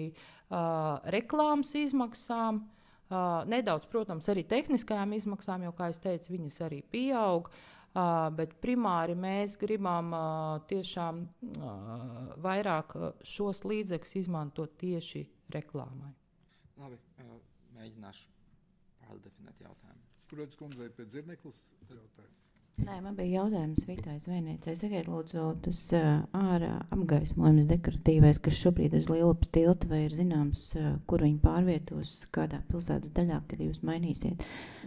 uh, reklāmas izmaksām, uh, nedaudz, protams, arī tehniskajām izmaksām, jo, kā es teicu, viņas arī pieaug, uh, bet primāri mēs gribam uh, tiešām uh, vairāk uh, šos līdzekļus izmantot tieši reklāmai. Labi, uh, mēģināšu definēt jautājumu. Protams, kundzei pēc dzirneklis jautājums. Nē, man bija jautājums Vitai Zvejniecei. Sakiet, lūdzu, tas uh, ārā apgaismojums dekoratīvais, kas šobrīd uz Lielupas tilta, vai ir zināms, uh, kur viņi pārvietos, kādā pilsētas daļā, kad jūs mainīsiet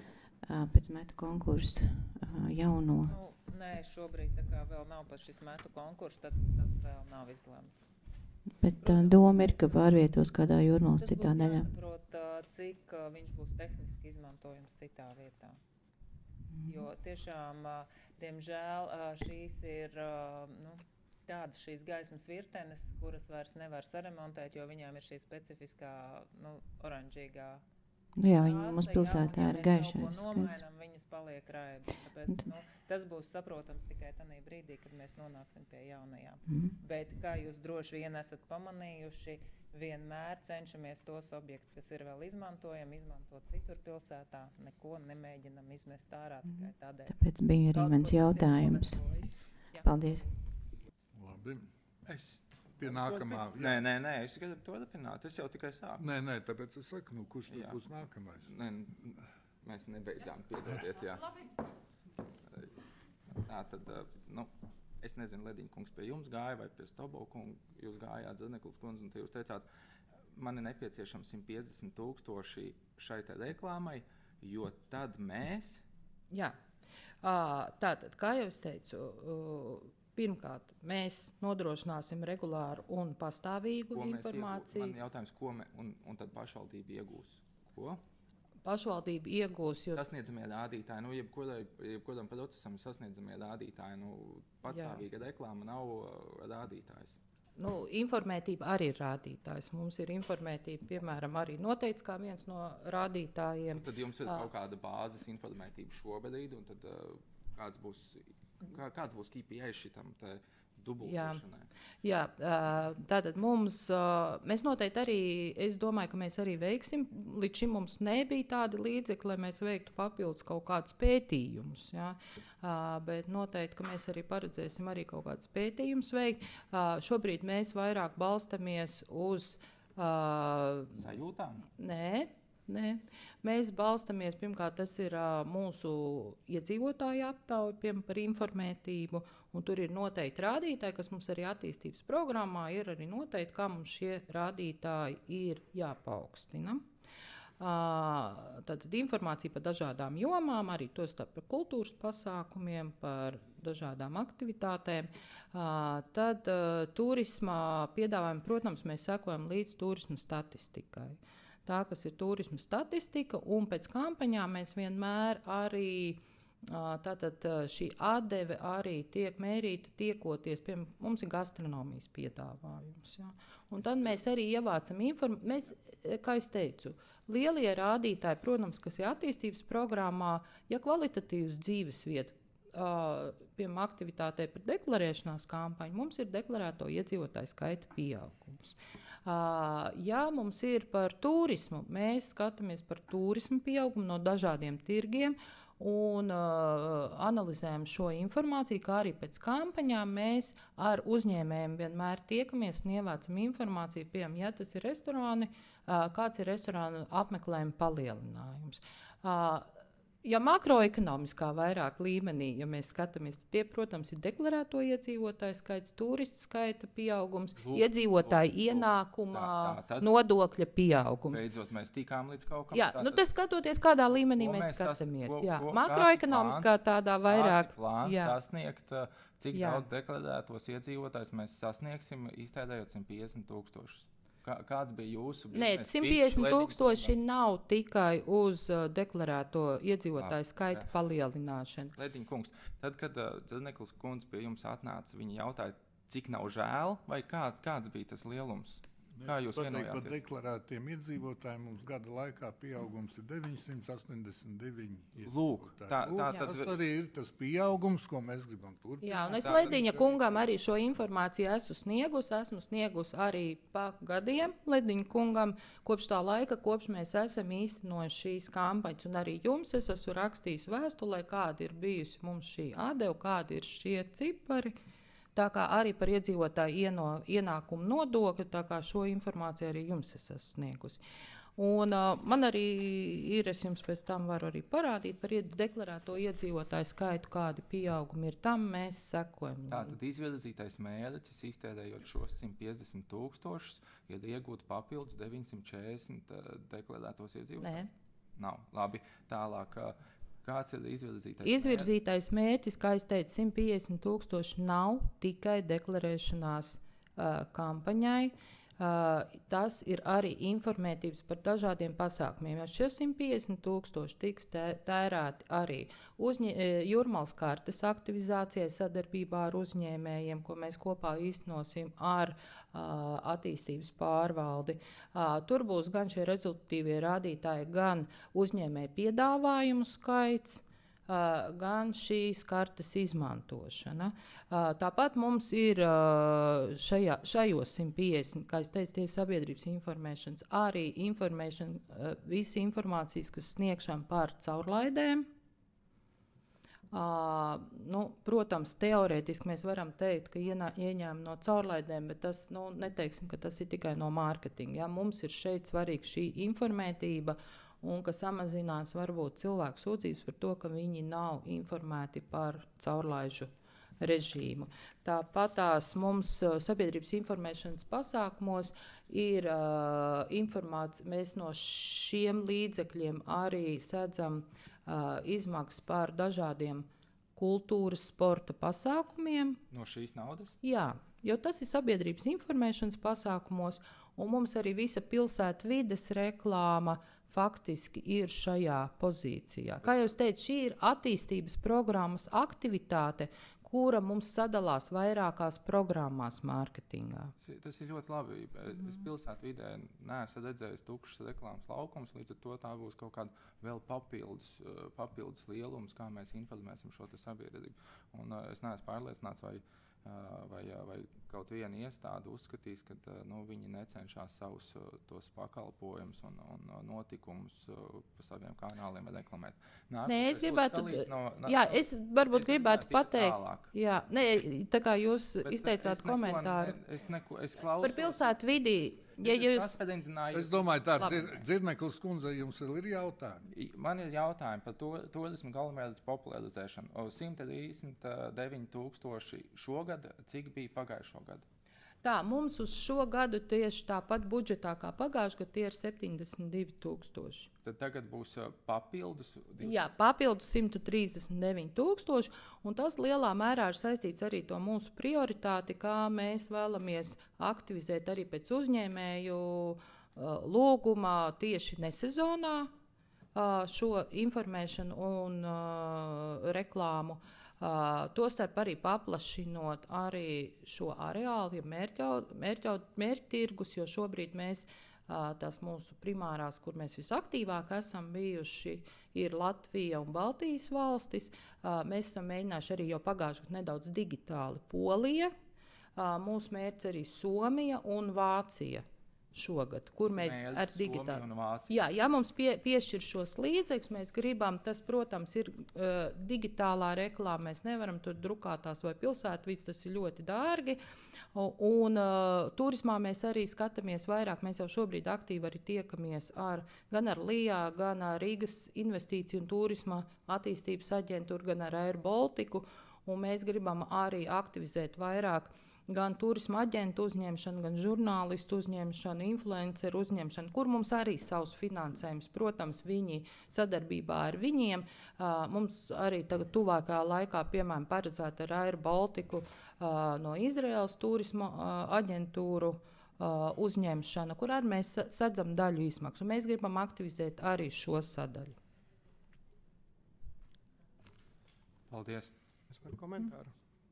uh, pēc metu konkursu uh, jauno? Nu, nē, šobrīd tā kā vēl nav par šis metu konkursu, tad tas vēl nav izlemts. Bet tā doma ir, ka pārvietos kādā Jūrmalas citā daļā. Tas būs jāsaprot, cik viņš būs tehniski izmantojams citā vietā. Mm. Jo tiešām, diemžēl, šīs ir nu, tādas šīs gaismas virtenes, kuras vairs nevar saremontēt, jo viņām ir šī specifiskā nu, oranžīgā Nu jā, viņi mums pilsētā ja ir gaišais. Ja mēs kaut ko nomainam, viņas paliek raibi. Tāpēc, nu, tas būs saprotams tikai tanī brīdī, kad mēs nonāksim pie jaunajām. Mm. Bet, kā jūs droši vien esat pamanījuši, vienmēr cenšamies tos objektus, kas ir vēl izmantojami, izmantot citur pilsētā. Neko nemēģinam izmest ārā mm. tikai tādēļ. Tāpēc bija arī mans jautājums. Paldies. Labi. Es pie nākamā. Nē, nē, nē, es gribu to turpināt. Es jau tikai sāku. Nē, nē, tāpēc es saku, nu, kurš tad būs nākamais? Nē, mēs nebeidzām, piedodiet, jā. Tā tad, nu, es nezinu, Lediņkungs pie jums gāja vai pie Stobaukungu, jūs gājāt Zaneklis kundze, un te jūs teicāt, man ir nepieciešams simt piecdesmit tūkstoši šai te reklāmai, jo tad mēs... Jā, uh, tātad, kā jau es teicu, uh, pirmkārt, mēs nodrošināsim regulāru un pastāvīgu ko informāciju. Man jautājums, ko me, un, un tad pašvaldība iegūs? Ko? pašvaldība iegūs. Jo... Sasniedzamie rādītāji, nu, jebkurai, jebkuram procesam ir sasniedzamie rādītāji. Nu, patstāvīga reklāma nav rādītājs. Nu, informētība arī ir rādītājs. Mums ir informētība, piemēram, arī noteikts kā viens no rādītājiem. Tad jums ir kaut kāda bāzes informētība šobrīd, un tad uh, kāds būs, kā, kāds būs K P I šitam te dubultošanai? Jā, jā, tātad mums, mēs noteikti arī, es domāju, ka mēs arī veiksim, līdz šim mums nebija tādi līdzekļi, lai mēs veiktu papildus kaut kādus pētījumus, jā, bet noteikti, ka mēs arī paredzēsim arī kaut kādus pētījumus veikt. Šobrīd mēs vairāk balstamies uz... Sajūtām? Nē. Nē. Mēs balstamies, pirmkārt, tas ir uh, mūsu iedzīvotāju aptauja piem, par informētību, un tur ir noteikti rādītāji, kas mums arī attīstības programmā ir arī noteikti, kā mums šie rādītāji ir jāpaukstina. Uh, Tātad informācija par dažādām jomām, arī to starp par kultūras pasākumiem, par dažādām aktivitātēm. Uh, tad uh, turismā piedāvājumi, protams, mēs sekojam līdz turisma statistikai. Tā, kas ir turisma statistika, un pēc kampaņām mēs vienmēr arī, tātad šī atdeve arī tiek mērīta tiekoties, piemēram, mums ir gastronomijas piedāvājums. Ja? Un tad mēs arī ievācam informāciju, mēs, kā es teicu, lielie rādītāji, protams, kas ir attīstības programmā, ja kvalitatīvs dzīvesvieta, piemēram, aktivitātei par deklarēšanās kampaņu, mums ir deklarēto iedzīvotāju skaita pieaugums. Uh, ja mums ir par turismu, mēs skatāmies par turismu pieaugumu no dažādiem tirgiem un uh, analizējam šo informāciju, kā arī pēc kampaņām mēs ar uzņēmējiem vienmēr tiekamies un ievācam informāciju, piemēram, ja tas ir restorāni, uh, kāds ir restorānu apmeklējuma palielinājums. Uh, Ja makroekonomiskā vairāk līmenī, ja mēs skatāmies, tad tie, protams, ir deklarēto iedzīvotāju skaits, turistu skaita pieaugums, lūk, iedzīvotāju lūk, ienākuma, tā, tā, tad, nodokļa pieaugums. Beidzot, mēs tikām līdz kaut kam. Jā, nu tas skatoties, kādā līmenī mēs, mēs skatāmies. Ko, jā, ko, makroekonomiskā plāns, tādā vairāk. Plāns sasniegt, cik jā. Daudz deklarētos iedzīvotājus mēs sasniegsim, iztērējot simt piecdesmit tūkstošus. Kā, kāds bija jūsu? Nē, simt piecdesmit tūkstoši nav tikai uz uh, deklarēto iedzīvotāju skaita palielināšanu. Lediņa kungs, tad, kad uh, Dzerneklis kundze pie jums atnāca, viņa jautāja, cik nav žēl, vai kā, kāds bija tas lielums? Kā jūs vienojāties? Par deklarētiem iedzīvotājiem mums gada laikā pieaugums ir deviņsimt astoņdesmit divi iedzīvotāji. Lūk, tā, tā, Lūk, tas arī ir tas pieaugums, ko mēs gribam turpināt. Jā, un es Lediņa kungam arī šo informāciju esmu sniegusi, esmu sniegusi arī pa gadiem Lediņa kungam, kopš tā laika, kopš mēs esam īstenojuši šīs kampaņas, un arī jums es esmu rakstījis vēstulē, kāda ir bijusi mums šī atdeva, kādi ir šie cipari. Tā kā arī par iedzīvotāju ieno, ienākumu nodokli, tā kā šo informāciju arī jums es esmu sniegusi. Un uh, man arī ir, es jums pēc tam varu arī parādīt par ied, deklarēto iedzīvotāju skaitu, kādi pieaugumi ir tam, mēs sekojam. Tātad izvirzītais mērķis, iztērējot šos simt piecdesmit tūkstošus, ir iegūt papildus deviņsimt četrdesmit uh, deklarētos iedzīvotājus? Nē. Nav. Labi, tālāk. Uh, Kāds ir izvirzītais? Izvirzītais mērķis, kā es teicu, simt piecdesmit tūkstoši nav tikai deklarēšanās uh, kampaņai. Uh, tas ir arī informētības par dažādiem pasākumiem. Ja šie simt piecdesmit tūkstoši tiks tērēti arī uzņē, Jūrmālas kartes aktivizācijai sadarbībā ar uzņēmējiem, ko mēs kopā īstenosim ar uh, attīstības pārvaldi. Uh, tur būs gan šie rezultatīvie rādītāji, gan uzņēmēju piedāvājumu skaits, Uh, gan šīs kartes izmantošana. Uh, tāpat mums ir uh, šajā, šajos simt piecdesmit, kā es teicu, tie sabiedrības informēšanas, arī informēšana, uh, visi informācijas, kas sniegšana par caurlaidēm. Uh, nu, protams, teorētiski mēs varam teikt, ka ienā, ieņēma no caurlaidēm, bet tas, nu, neteiksim, ka tas ir tikai no mārketinga. Ja? Mums ir šeit svarīga šī informētība, un ka samazinās varbūt cilvēku sūdzības par to, ka viņi nav informēti par caurlaižu režīmu. Tāpat tās mums uh, sabiedrības informēšanas pasākumos ir uh, informācija, mēs no šiem līdzekļiem arī sedzam uh, izmaksas par dažādiem kultūras, sporta pasākumiem. No šīs naudas? Jā, jo tas ir sabiedrības informēšanas pasākumos, un mums arī visa pilsētu vides reklāma, faktiski ir šajā pozīcijā. Kā jau es teicu, šī ir attīstības programmas aktivitāte, kura mums sadalās vairākās programmās mārketingā. Tas- Tas ir ļoti labi. Mm. Es pilsētvidē neesmu redzējis tukšas reklāmas laukums, līdz ar to tā būs kaut kāda vēl papildus, uh, papildus lielums, kā mēs informēsim šo te sabiedrību. Un, uh, es neesmu pārliecināts, vai, uh, vai, uh, vai kaut viena iestāde uzskatīs, ka uh, nu, viņi necenšas savus uh, tos pakalpojumus un, un uh, notikumus uh, pa saviem kanāliem reklamēt. Nā, Nē, es gribētu, no, jā, es varbūt es gribētu gribētu iet pateikt, tālāk. jā, nē, tā kā jūs Bet izteicāt es neko komentāru ne- es neko- es klausos- par pilsētu vidī, ja jūs... Es domāju, tā Labi. ir Dzirneklis kundze, jums vēl ir jautājumi. Man ir jautājumi par to, turismu galvenmērķu popularizēšanu. O, simt trīsdesmit deviņi tūkstoši šogad, cik bija pagājušo gadu? Tā, mums uz šo gadu tieši tāpat budžetā kā pagājušajā gadā tie ir septiņdesmit divi tūkstoši. Tad tagad būs uh, papildus. Jā, papildus simt trīsdesmit deviņi tūkstoši, un tas lielā mērā ir saistīts arī to mūsu prioritāti, kā mēs vēlamies aktivizēt arī pēc uzņēmēju uh, lūgumā tieši nesezonā uh, šo informēšanu un uh, reklāmu. Uh, Tostarp arī paplašinot arī šo areālu, ja mērķtirgus, jo šobrīd mēs uh, tās mūsu primārās, kur mēs visaktīvāk esam bijuši, ir Latvija un Baltijas valstis. Uh, mēs esam mēģinājuši arī jau pagājušajā gadā nedaudz digitāli Polija, uh, mūsu mērķis arī Somija un Vācija. Šogad, kur mēs Mērķis ar digitālu. Somija un Vācija. Jā, ja mums pie, piešķir šos līdzekļus, mēs gribam, tas, protams, ir uh, digitālā reklāma. Mēs nevaram tur drukātās vai pilsētvidas, tas ir ļoti dārgi. Un, un uh, turismā mēs arī skatāmies vairāk. Mēs jau šobrīd aktīvi arī tiekamies ar, gan ar L I A, gan ar Rīgas investīciju un turisma attīstības aģentūru, gan ar Air Baltiku. Un mēs gribam arī aktivizēt vairāk gan turisma aģentu uzņemšanu, gan žurnālistu uzņemšanu, influenceru uzņemšanu, kur mums arī savs finansējums. Protams, viņi sadarbībā ar viņiem. Uh, mums arī tagad tuvākā laikā, piemēram, paredzēta ar Air Baltiku uh, no Izraēlas turisma uh, aģentūru uh, uzņemšana, kur arī mēs sadzam daļu izmaksu. Mēs gribam aktivizēt arī šo sadaļu. Paldies. Es varu komentāru.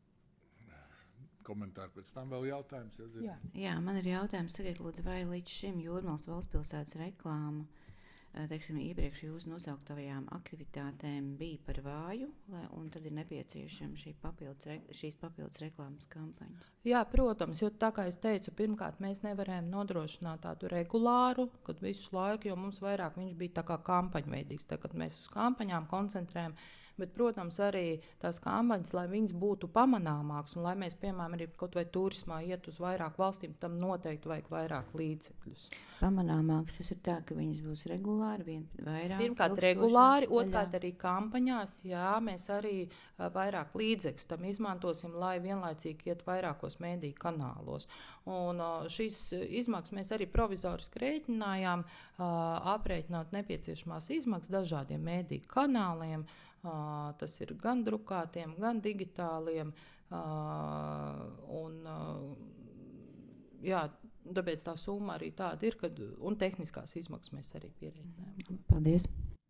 Komentāri pēc tam vēl jautājums. Ja Jā. Jā, man ir jautājums tagad, lūdzu, vai līdz šim Jūrmālas valstspilsētas reklāma, teiksim, iepriekš jūs nosauktajām aktivitātēm bija par vāju, lai, un tad ir nepieciešama šī papildus, šīs papildus reklāmas kampaņas? Jā, protams, jo tā kā es teicu, pirmkārt mēs nevarējām nodrošināt tādu regulāru, kad visu laiku, jo mums vairāk viņš bija tā kā kampaņveidīgs, tā kad mēs uz kampaņām koncentrējam. Bet, protams, arī tās kampaņas, lai viņas būtu pamanāmākas, un lai mēs, piemēram, arī kaut vai turismā iet uz vairāk valstīm, tam noteikti vajag vairāk līdzekļus. Pamanāmākas, tas ir tā, ka viņas būs regulāri, vien vairāk? Pirmkārt, regulāri, otrkārt arī kampaņās, jā, mēs arī uh, vairāk līdzekļus tam izmantosim, lai vienlaicīgi iet vairākos mēdīju kanālos. Un uh, šīs izmaksas mēs arī provizoriski rēķinājām, uh, aprēķināt nepieciešamās izmaksas dažādiem mēdīju kanāliem. Uh, tas ir gan drukātiem, gan digitāliem. Uh, un, uh, jā, tāpēc tā summa arī tāda ir, kad, un tehniskās izmaksas mēs arī pierēķinājām. Paldies.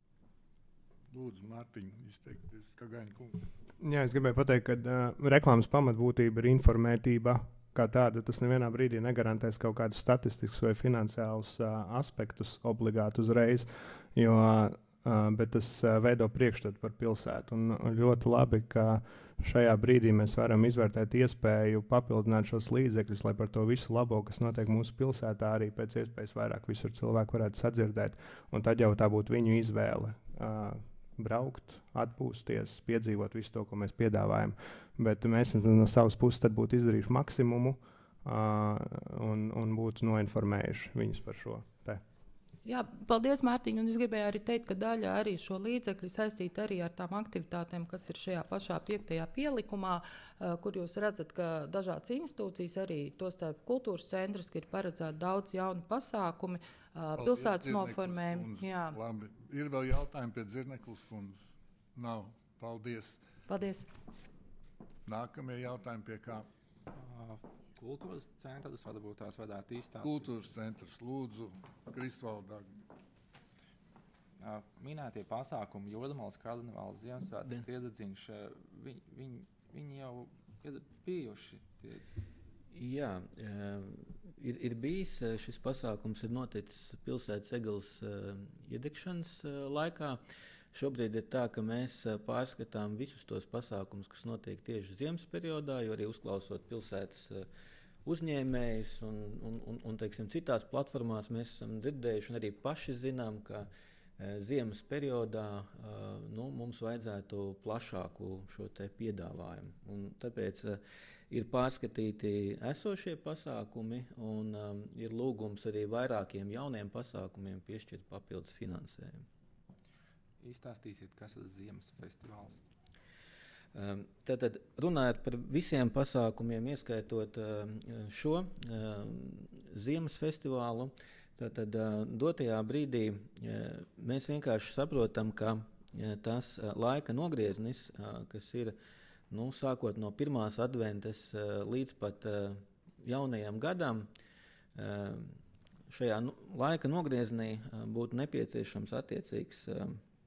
Lūdzu, Mārtiņ, izteikties, kā Gaina kungs. Jā, es gribēju pateikt, ka uh, reklāmas pamatbūtība ir informētība kā tāda. Tas nevienā brīdī negarantēs kaut kādus statistiskus vai finansiālus uh, aspektus obligāti uzreiz, jo Uh, bet tas uh, veido priekšstatu par pilsētu. Un, un ļoti labi, ka šajā brīdī mēs varam izvērtēt iespēju papildināt šos līdzekļus, lai par to visu labo, kas notiek mūsu pilsētā, arī pēc iespējas vairāk visur cilvēku varētu sadzirdēt. Un tad jau tā būtu viņu izvēle. Uh, braukt, atpūsties, piedzīvot visu to, ko mēs piedāvājam. Bet mēs no savas puses tad būtu izdarījuši maksimumu uh, un, un būtu noinformējuši viņus par šo te. Jā, paldies, Mārtiņ, un es gribēju arī teikt, ka daļa arī šo līdzekļu saistīta arī ar tām aktivitātēm, kas ir šajā pašā piektajā pielikumā, uh, kur jūs redzat, ka dažādas institūcijas, arī tostarp kultūras centrs, ir paredzēti daudz jaunu pasākumi, uh, pilsētas noformējumi. Jā. Labi, ir vēl jautājumi pie Dzirneklis kundzes? Nav. Paldies. Paldies. Nākamie jautājumi pie kā? Uh, Kultūras centrs varbūt tās varētu izstāstīt. Kultūras centrs, lūdzu, Kristvaldā. uh, minētie pasākumi, Jūrmālas karnevāls, Ziemassvētku iedadziņš, uh, viņi, viņi, viņi jau ir bijuši. Tie. Jā, ir, ir bijis šis pasākums, ir noticis pilsētas egles iedegšanas laikā. Šobrīd ir tā, ka mēs pārskatām visus tos pasākumus, kas notiek tieši ziemas periodā, jo arī uzklausot pilsētas uzņēmējus un, un, un, un teiksim, citās platformās mēs esam dzirdējuši un arī paši zinām, ka ziemas periodā nu, mums vajadzētu plašāku šo te piedāvājumu. Un tāpēc ir pārskatīti esošie pasākumi un um, ir lūgums arī vairākiem jauniem pasākumiem piešķirt papildus finansējumu. Izstāstīsiet, kas ir ziemas festivāls? Um, Tātad runājot par visiem pasākumiem, ieskaitot um, šo um, ziemas festivālu, tātad uh, dotajā brīdī uh, mēs vienkārši saprotam, ka uh, tas uh, laika nogrieznis, uh, kas ir nu, sākot no pirmās adventes uh, līdz pat uh, jaunajam gadam, uh, šajā nu, laika nogrieznī uh, būtu nepieciešams attiecīgs uh,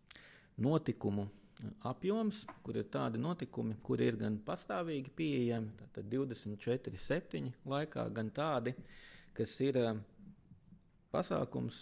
notikumu apjoms, kur ir tādi notikumi, kur ir gan pastāvīgi pieejami, tātad divdesmit četri septiņi laikā, gan tādi, kas ir uh, pasākums,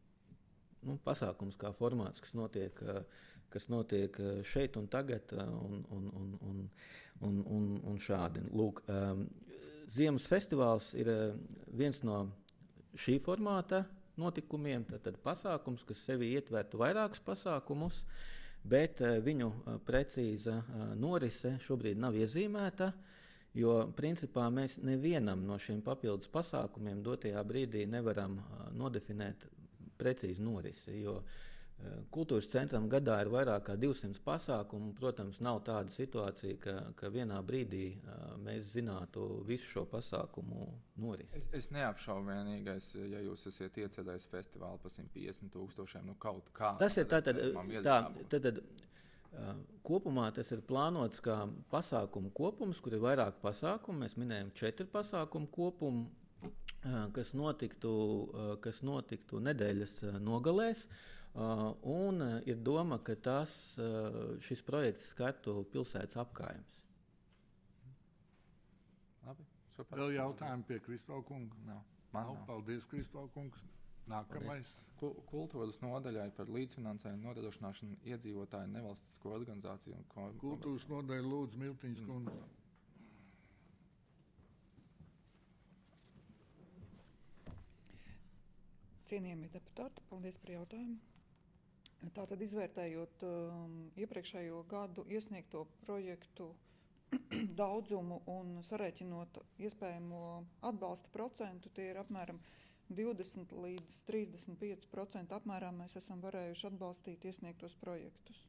nu, pasākums kā formāts, kas notiek, uh, kas notiek uh, šeit un tagad uh, un, un, un, un, un, un, un šādi. Lūk, um, Ziemas festivāls ir uh, viens no šī formāta notikumiem, tātad pasākums, kas sevi ietvertu vairākus pasākumus, bet uh, viņu uh, precīza uh, norise šobrīd nav iezīmēta, jo principā mēs nevienam no šiem papildus pasākumiem dotajā brīdī nevaram uh, nodefinēt precīzi norisi, jo uh, kultūras centram gadā ir vairāk kā divsimt pasākumu. Protams, nav tāda situācija, ka, ka vienā brīdī uh, mēs zinātu visu šo pasākumu norisi. Es, es neapšaubu vienīgais, ja jūs esat iecerējis festivālu par simt piecdesmit tūkstošiem, nu kaut kā. Tas ir tātad, tā, tātad uh, kopumā tas ir plānots kā pasākumu kopums, kur ir vairāk pasākumu. Mēs minējam četri pasākumu kopumu, uh, kas notiktu, uh, kas notiktu nedēļas uh, nogalēs. Uh, un uh, ir doma, ka tas, uh, šis projekts skartu pilsētas apkārtnes. Labi, super. Vēl jautājumi pie Kristova kunga? Nav. Man nav. nav. Paldies, Kristova kungs. Nākamais. Ku- Kultūras nodaļai par līdzfinansējumu nodrošināšanu iedzīvotāju nevalstisko organizāciju un ko. Kultūras nodaļa lūdzu Miltiņas kundze. Cienījamie deputāti, paldies par jautājumu. Tātad, izvērtējot um, iepriekšējo gadu iesniegto projektu daudzumu un sarēķinot iespējamo atbalsta procentu, tie ir apmēram divdesmit līdz trīsdesmit pieci procenti apmērā mēs esam varējuši atbalstīt iesniegtos projektus.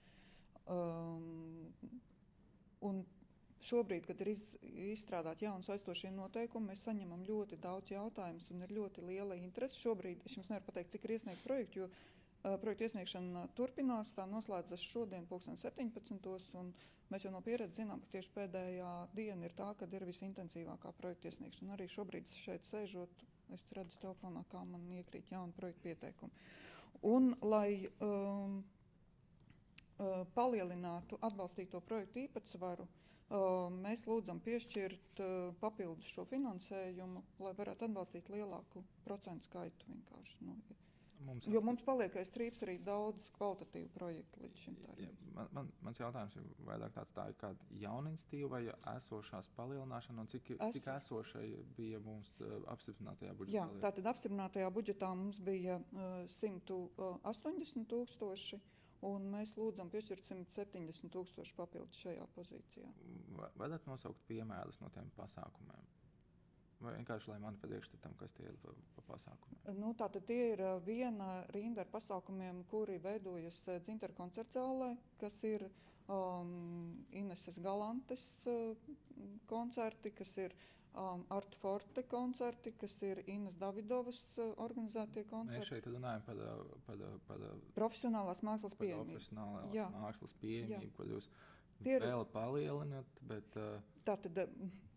Um, un šobrīd, kad ir iz, izstrādāti jauni saistošie noteikumi, mēs saņemam ļoti daudz jautājumus un ir ļoti liela interese. Šobrīd es jums nevaru pateikt, cik ir iesniegt projektu, jo uh, projektu iesniegšana turpinās, tā noslēdzas šodien pulksten septiņpadsmitos, un mēs jau no pieredzes zinām, ka tieši pēdējā diena ir tā, kad ir visintensīvākā projektu iesniegšana. Arī šobrīd šeit sēžot, es redzu telefonā, kā man iekrīt jauni projektu pieteikumi. Un, lai um, uh, palielinātu atbalstīto projektu īpatsvaru, Uh, mēs lūdzam piešķirt uh, papildus šo finansējumu, lai varētu atbalstīt lielāku procentu skaitu vienkārši. Nu, mums jo mums paliek aiz strīps arī daudz kvalitatīvu projektu līdz šim tādiem. Man, man, mans jautājums ir vairāk tāds, tā ir kāda jauna institīva vai esošās palielināšana, un cik, Es... cik esošai bija mums uh, apstiprinātajā budžetā? Jā, tātad apstiprinātajā budžetā mums bija uh, simt astoņdesmit tūkstoši, un mēs lūdzam piešķirt simt septiņdesmit tūkstoši papildus šajā pozīcijā. Varētu nosaukt piemērus no tiem pasākumiem? Vai vienkārši, lai man priekšstatam, kas tie ir pa, pa pasākumiem? Nu, tātad tie ir viena rinda ar pasākumiem, kuri veidojas Dzintaru koncertzālē, kas ir um, Ineses Galantes uh, koncerti, kas ir Um, Art Forte koncerti, kas ir Innas Davidovas uh, organizētie koncerti. Mēs šeit runājam par, par, par profesionālās mākslas pieejamību. Profesionālās Jā. mākslas pieejamību, ko jūs Tie ir- vēl palielināt, bet... Uh, Tātad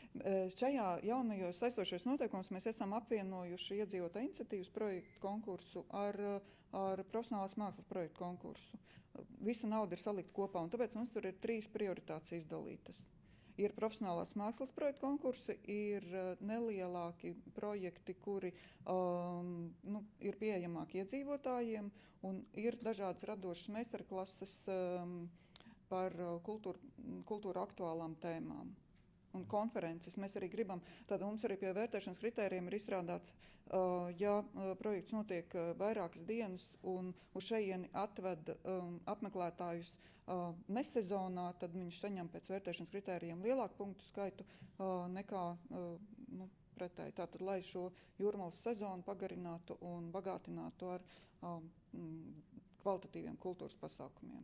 Šajā jaunajos saistošajos noteikumos mēs esam apvienojuši iedzīvotāju iniciatīvas projektu konkursu ar, ar profesionālās mākslas projektu konkursu. Visa nauda ir salikta kopā, un tāpēc mums tur ir trīs prioritātes izdalītas. Ir profesionālās mākslas projektu konkursi, ir nelielāki projekti, kuri um, nu, ir pieejamāki iedzīvotājiem, un ir dažādas radošas meistarklases um, par kultūru, kultūru aktuālām tēmām. Un konferences mēs arī gribam, tad mums arī pie vērtēšanas kritērijiem ir izstrādāts, uh, ja uh, projekts notiek uh, vairākas dienas un uz šejieni atved um, apmeklētājus uh, nesezonā, tad viņš saņem pēc vērtēšanas kritērijiem lielāku punktu skaitu uh, nekā uh, nu, pretēji. Tātad, lai šo jūrmalas sezonu pagarinātu un bagātinātu ar um, kvalitatīviem kultūras pasākumiem.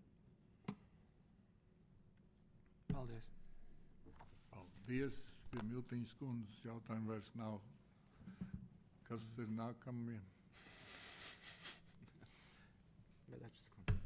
Paldies! Paldies, pie Miltiņas kundzes jautājumu vairs nav. Kas ir nākamie? Bedačs kundze.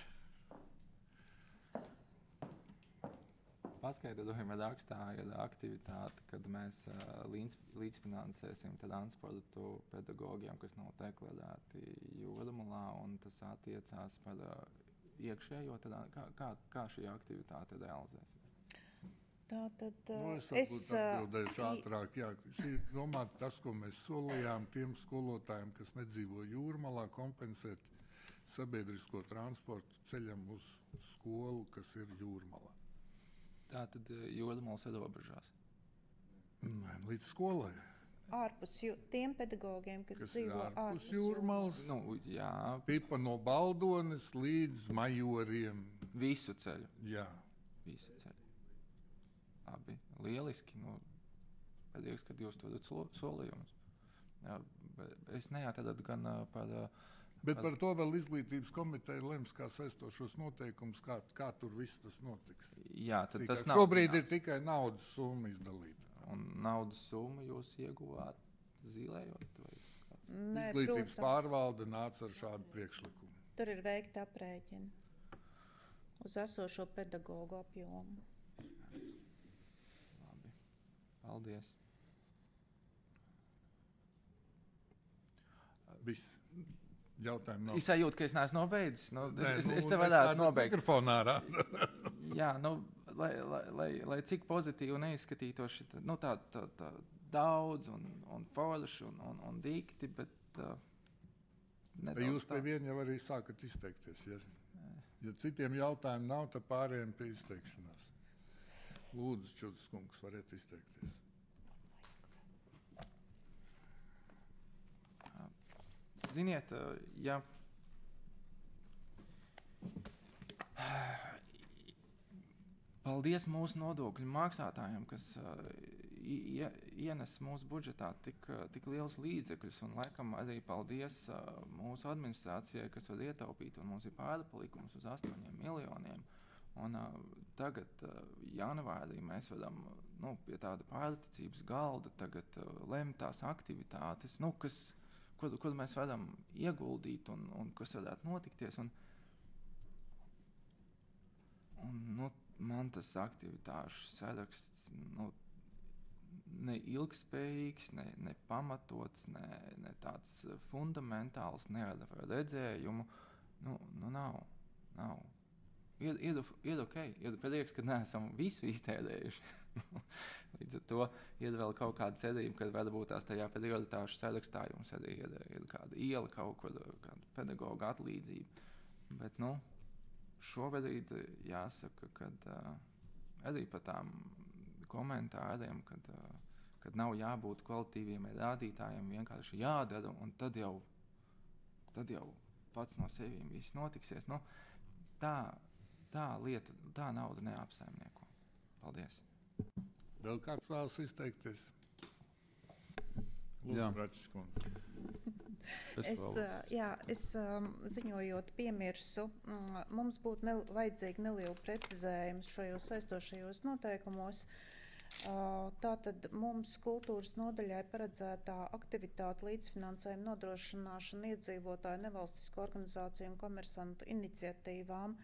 Paskaidrojuma rakstā ir aktivitāte, kad mēs uh, līdz, līdzfinansēsim transportu pedagogiem, kas nav deklarēti Jūrmalā, un tas attiecās par uh, iekšējo, tad, kā, kā, kā šī aktivitāte realizēsies? Tātad, nu, es es atbildēšu ātrāk. Jā, šī ir domāta tas, ko mēs solījām tiem skolotājiem, kas nedzīvo Jūrmalā, kompensēt sabiedrisko transportu ceļam uz skolu, kas ir Jūrmalā. Tātad Jūrmalas ir robežās? Nē, līdz skolai. Ārpus jū, tiem pedagogiem, kas, kas dzīvo ārpus, ārpus Jūrmalas. Nu, jā. Pipa no Baldones līdz Majoriem. Visu ceļu? Jā. Visu ceļu. Abi lieliski. Nu, paldies, kad jūs to so, solījumus. Jā, es neatradatu gan uh, par... Uh, Bet par to vēl izglītības komiteja lems, kā saistošos noteikumus, kā, kā tur viss tas notiks. Jā, tad Sīkāk. tas nav... Šobrīd ir tikai naudas summa izdalīta. Un naudas summa jūs ieguvāt zīlējot? Vai Nē, izglītības protams. Pārvalde nāca ar šādu priekšlikumu. Tur ir veikta aprēķina uz esošo pedagogu apjomu. Labi. Paldies. Viss. Jautājumi nav. Es sajūtu, ka es neesmu nobeidzis. Nu, Nē, es, nu, es te varētu es nobeigt. Mikrofonā ārā. Jā, nu, lai, lai, lai, lai cik pozitīvi neizskatītos šit, nu, tā, tā, tā daudz un, un forši un, un, un dikti, bet uh, Vai jūs pie viena jau arī sākat izteikties? Ja, ja citiem jautājumiem nav, tad pārējiem pie izteikšanās. Lūdzu, Čudas kungs, varat izteikties. Ziniet, ja paldies mūsu nodokļu maksātājiem, kas uh, ie, ienes mūsu budžetā tik, tik liels līdzekļus, un laikam arī paldies uh, mūsu administrācijai, kas var ietaupīt, un mums ir pārpalikums uz astoņiem miljoniem. Un uh, tagad, uh, janvārī, mēs varam nu, pie tāda pārticības galda tagad uh, lemt tās aktivitātes, nu, kas Kur, kur mēs varam ieguldīt un, un kas varētu notikties. Un, un, nu, man tas aktivitāšu saraksts nu, ne ilgspējīgs, ne, ne pamatots, ne, ne tāds fundamentāls, ne ar redzējumu. Nu, nu nav, nav. Ir, ir, ir ok, ir prieks, ka neesam visu iztērējuši. Līdz ar to ir vēl kaut kāda cerība, ka varbūt tās tajā prioritāšu sarakstā jums arī ir, ir kāda iela kaut kur, kāda pedagoga atlīdzība. Bet, nu, šobrīd jāsaka, kad uh, arī par tām komentāriem, kad, uh, kad nav jābūt kvalitīviem rādītājiem, vienkārši jādara, un tad jau, tad jau pats no sevīm viss notiksies. Nu, tā, tā lieta, tā nauda neapsaimnieko. Paldies. Vēl kāds vēlas izteikties? Lūdzu, Bračs kundze. Es, jā, es ziņojot piemirsu, mums būtu ne, vajadzīgi neliela precizējums šajos saistošajos noteikumos. Tātad mums kultūras nodaļai paredzētā aktivitāte līdzfinansējuma nodrošināšana iedzīvotāju nevalstisko organizāciju un komersantu iniciatīvām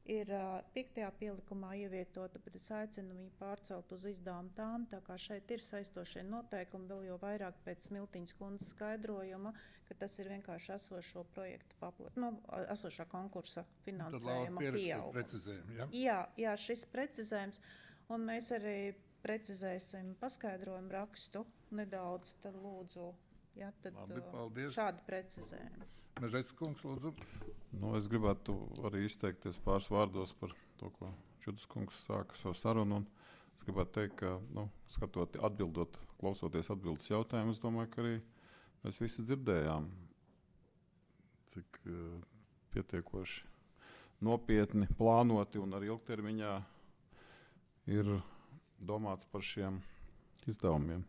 ir ā, piektajā pielikumā ievietota, bet es aicinu viņu pārcelt uz izdevumu tām, tā kā šeit ir saistošie noteikumi, vēl jau vairāk pēc Smiltiņas kundzes skaidrojuma, ka tas ir vienkārši esošo projektu papli, nu, esošā konkursa finansējuma pieaugums. Precizējumu, ja? Jā, jā, šis precizējums, un mēs arī precizēsim paskaidrojumu rakstu nedaudz, tad lūdzu, ja, tad Labi, paldies. šādi precizējumi. Mežets kungs, lūdzu. Nu, es gribētu arī izteikties pāris vārdos par to, ko Čudas kungs sāka savu sarunu. Un es gribētu teikt, ka, nu, skatot, atbildot, klausoties atbildes jautājumu, es domāju, ka arī mēs visi dzirdējām, cik uh, pietiekoši nopietni, plānoti un arī ilgtermiņā ir domāts par šiem izdevumiem.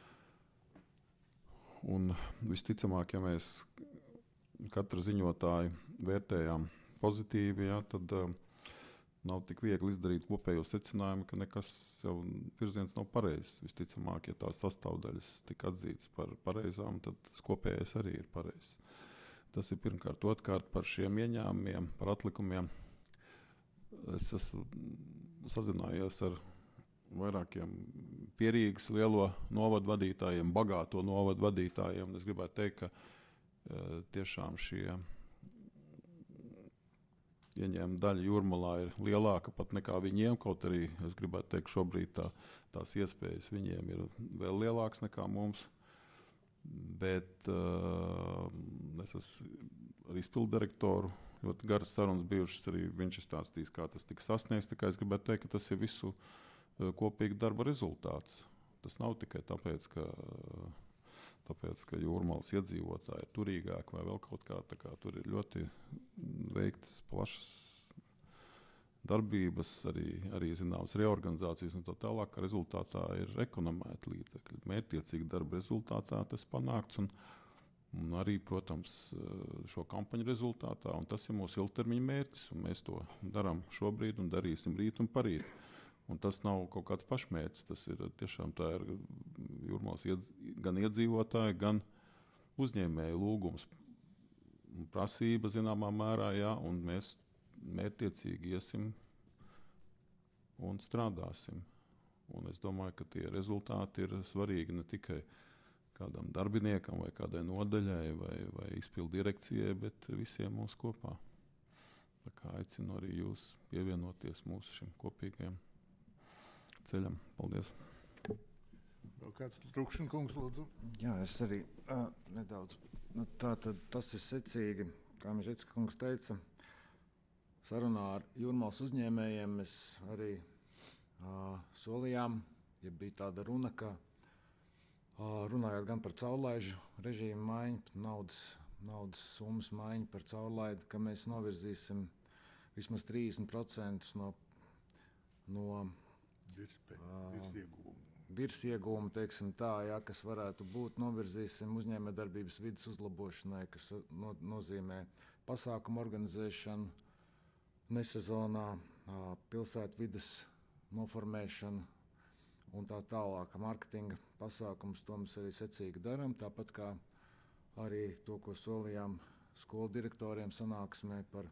Un visticamāk, ja mēs katru ziņotāju vērtējām pozitīvi, ja, tad uh, nav tik viegli izdarīt kopējo secinājumu, ka nekas jau virziens nav pareizs. Visticamāk, ja tās sastāvdaļas tika atzītas par pareizām, tad tas kopējais arī ir pareizs. Tas ir pirmkārt. Otrkārt par šiem ieņēmumiem, par atlikumiem. Es esmu sazinājies ar vairākiem pierīgas lielo novadu vadītājiem, bagāto novadu vadītājiem. Es gribētu teikt, ka tiešām šie ieņēmuma daļa Jūrmalā ir lielāka pat nekā viņiem, kaut arī es gribētu teikt, šobrīd tā, tās iespējas viņiem ir vēl lielākas nekā mums. Bet uh, es esmu ar izpildirektoru ļoti garas sarunas bijušas, arī viņš ir stāstījis, kā tas tika sasniegts. Tikai es gribētu teikt, ka tas ir visu uh, kopīga darba rezultāts. Tas nav tikai tāpēc, ka uh, Tāpēc, ka Jūrmalas iedzīvotāji ir turīgāki vai vēl kaut kā, tā kā tur ir ļoti veiktas plašas darbības, arī, arī zināmas reorganizācijas un tā tālāk, ka rezultātā ir ekonomēti līdzekļi. Mērķtiecīgi darba rezultātā tas panākts un, un arī, protams, šo kampaņu rezultātā, un tas ir mūsu ilgtermiņa mērķis, un mēs to darām šobrīd un darīsim rīt un parīt. Un tas nav kaut kāds pašmērķis, tas ir tiešām tā ir Jūrmalas iedz, gan iedzīvotāji, gan uzņēmēju lūgums un prasība zināmā mērā, jā, un mēs mērķtiecīgi iesim un strādāsim. Un es domāju, ka tie rezultāti ir svarīgi ne tikai kādam darbiniekam vai kādai nodaļai vai, vai izpildu direkcijai, bet visiem mūs kopā. Tā kā aicinu arī jūs pievienoties mūsu šim kopīgajam ceļam. Paldies. Vēl kāds Trukšņkungs, lūdzu. Jā, es arī uh, nedaudz. Nu, tā tad tas ir secīgi, kā Mežets kungs teica. Sarunā ar Jūrmalas uzņēmējiem mēs arī uh, solījām, ja bija tāda runa, ka uh, runājot gan par caurlaižu režīmu maiņu, naudas, naudas summas maiņu par caurlaidu, ka mēs novirzīsim vismaz trīsdesmit procentus no, no Virsiegūmu. Virsiegūmu, teiksim tā, jā, kas varētu būt, novirzīsim uzņēmējdarbības vides uzlabošanai, kas no, nozīmē pasākumu organizēšanu nesezonā, pilsētvides noformēšanu un tā tālāk. Marketinga pasākumus to mēs arī secīgi darām, tāpat kā arī to, ko solījām skolu direktoriem sanāksmē par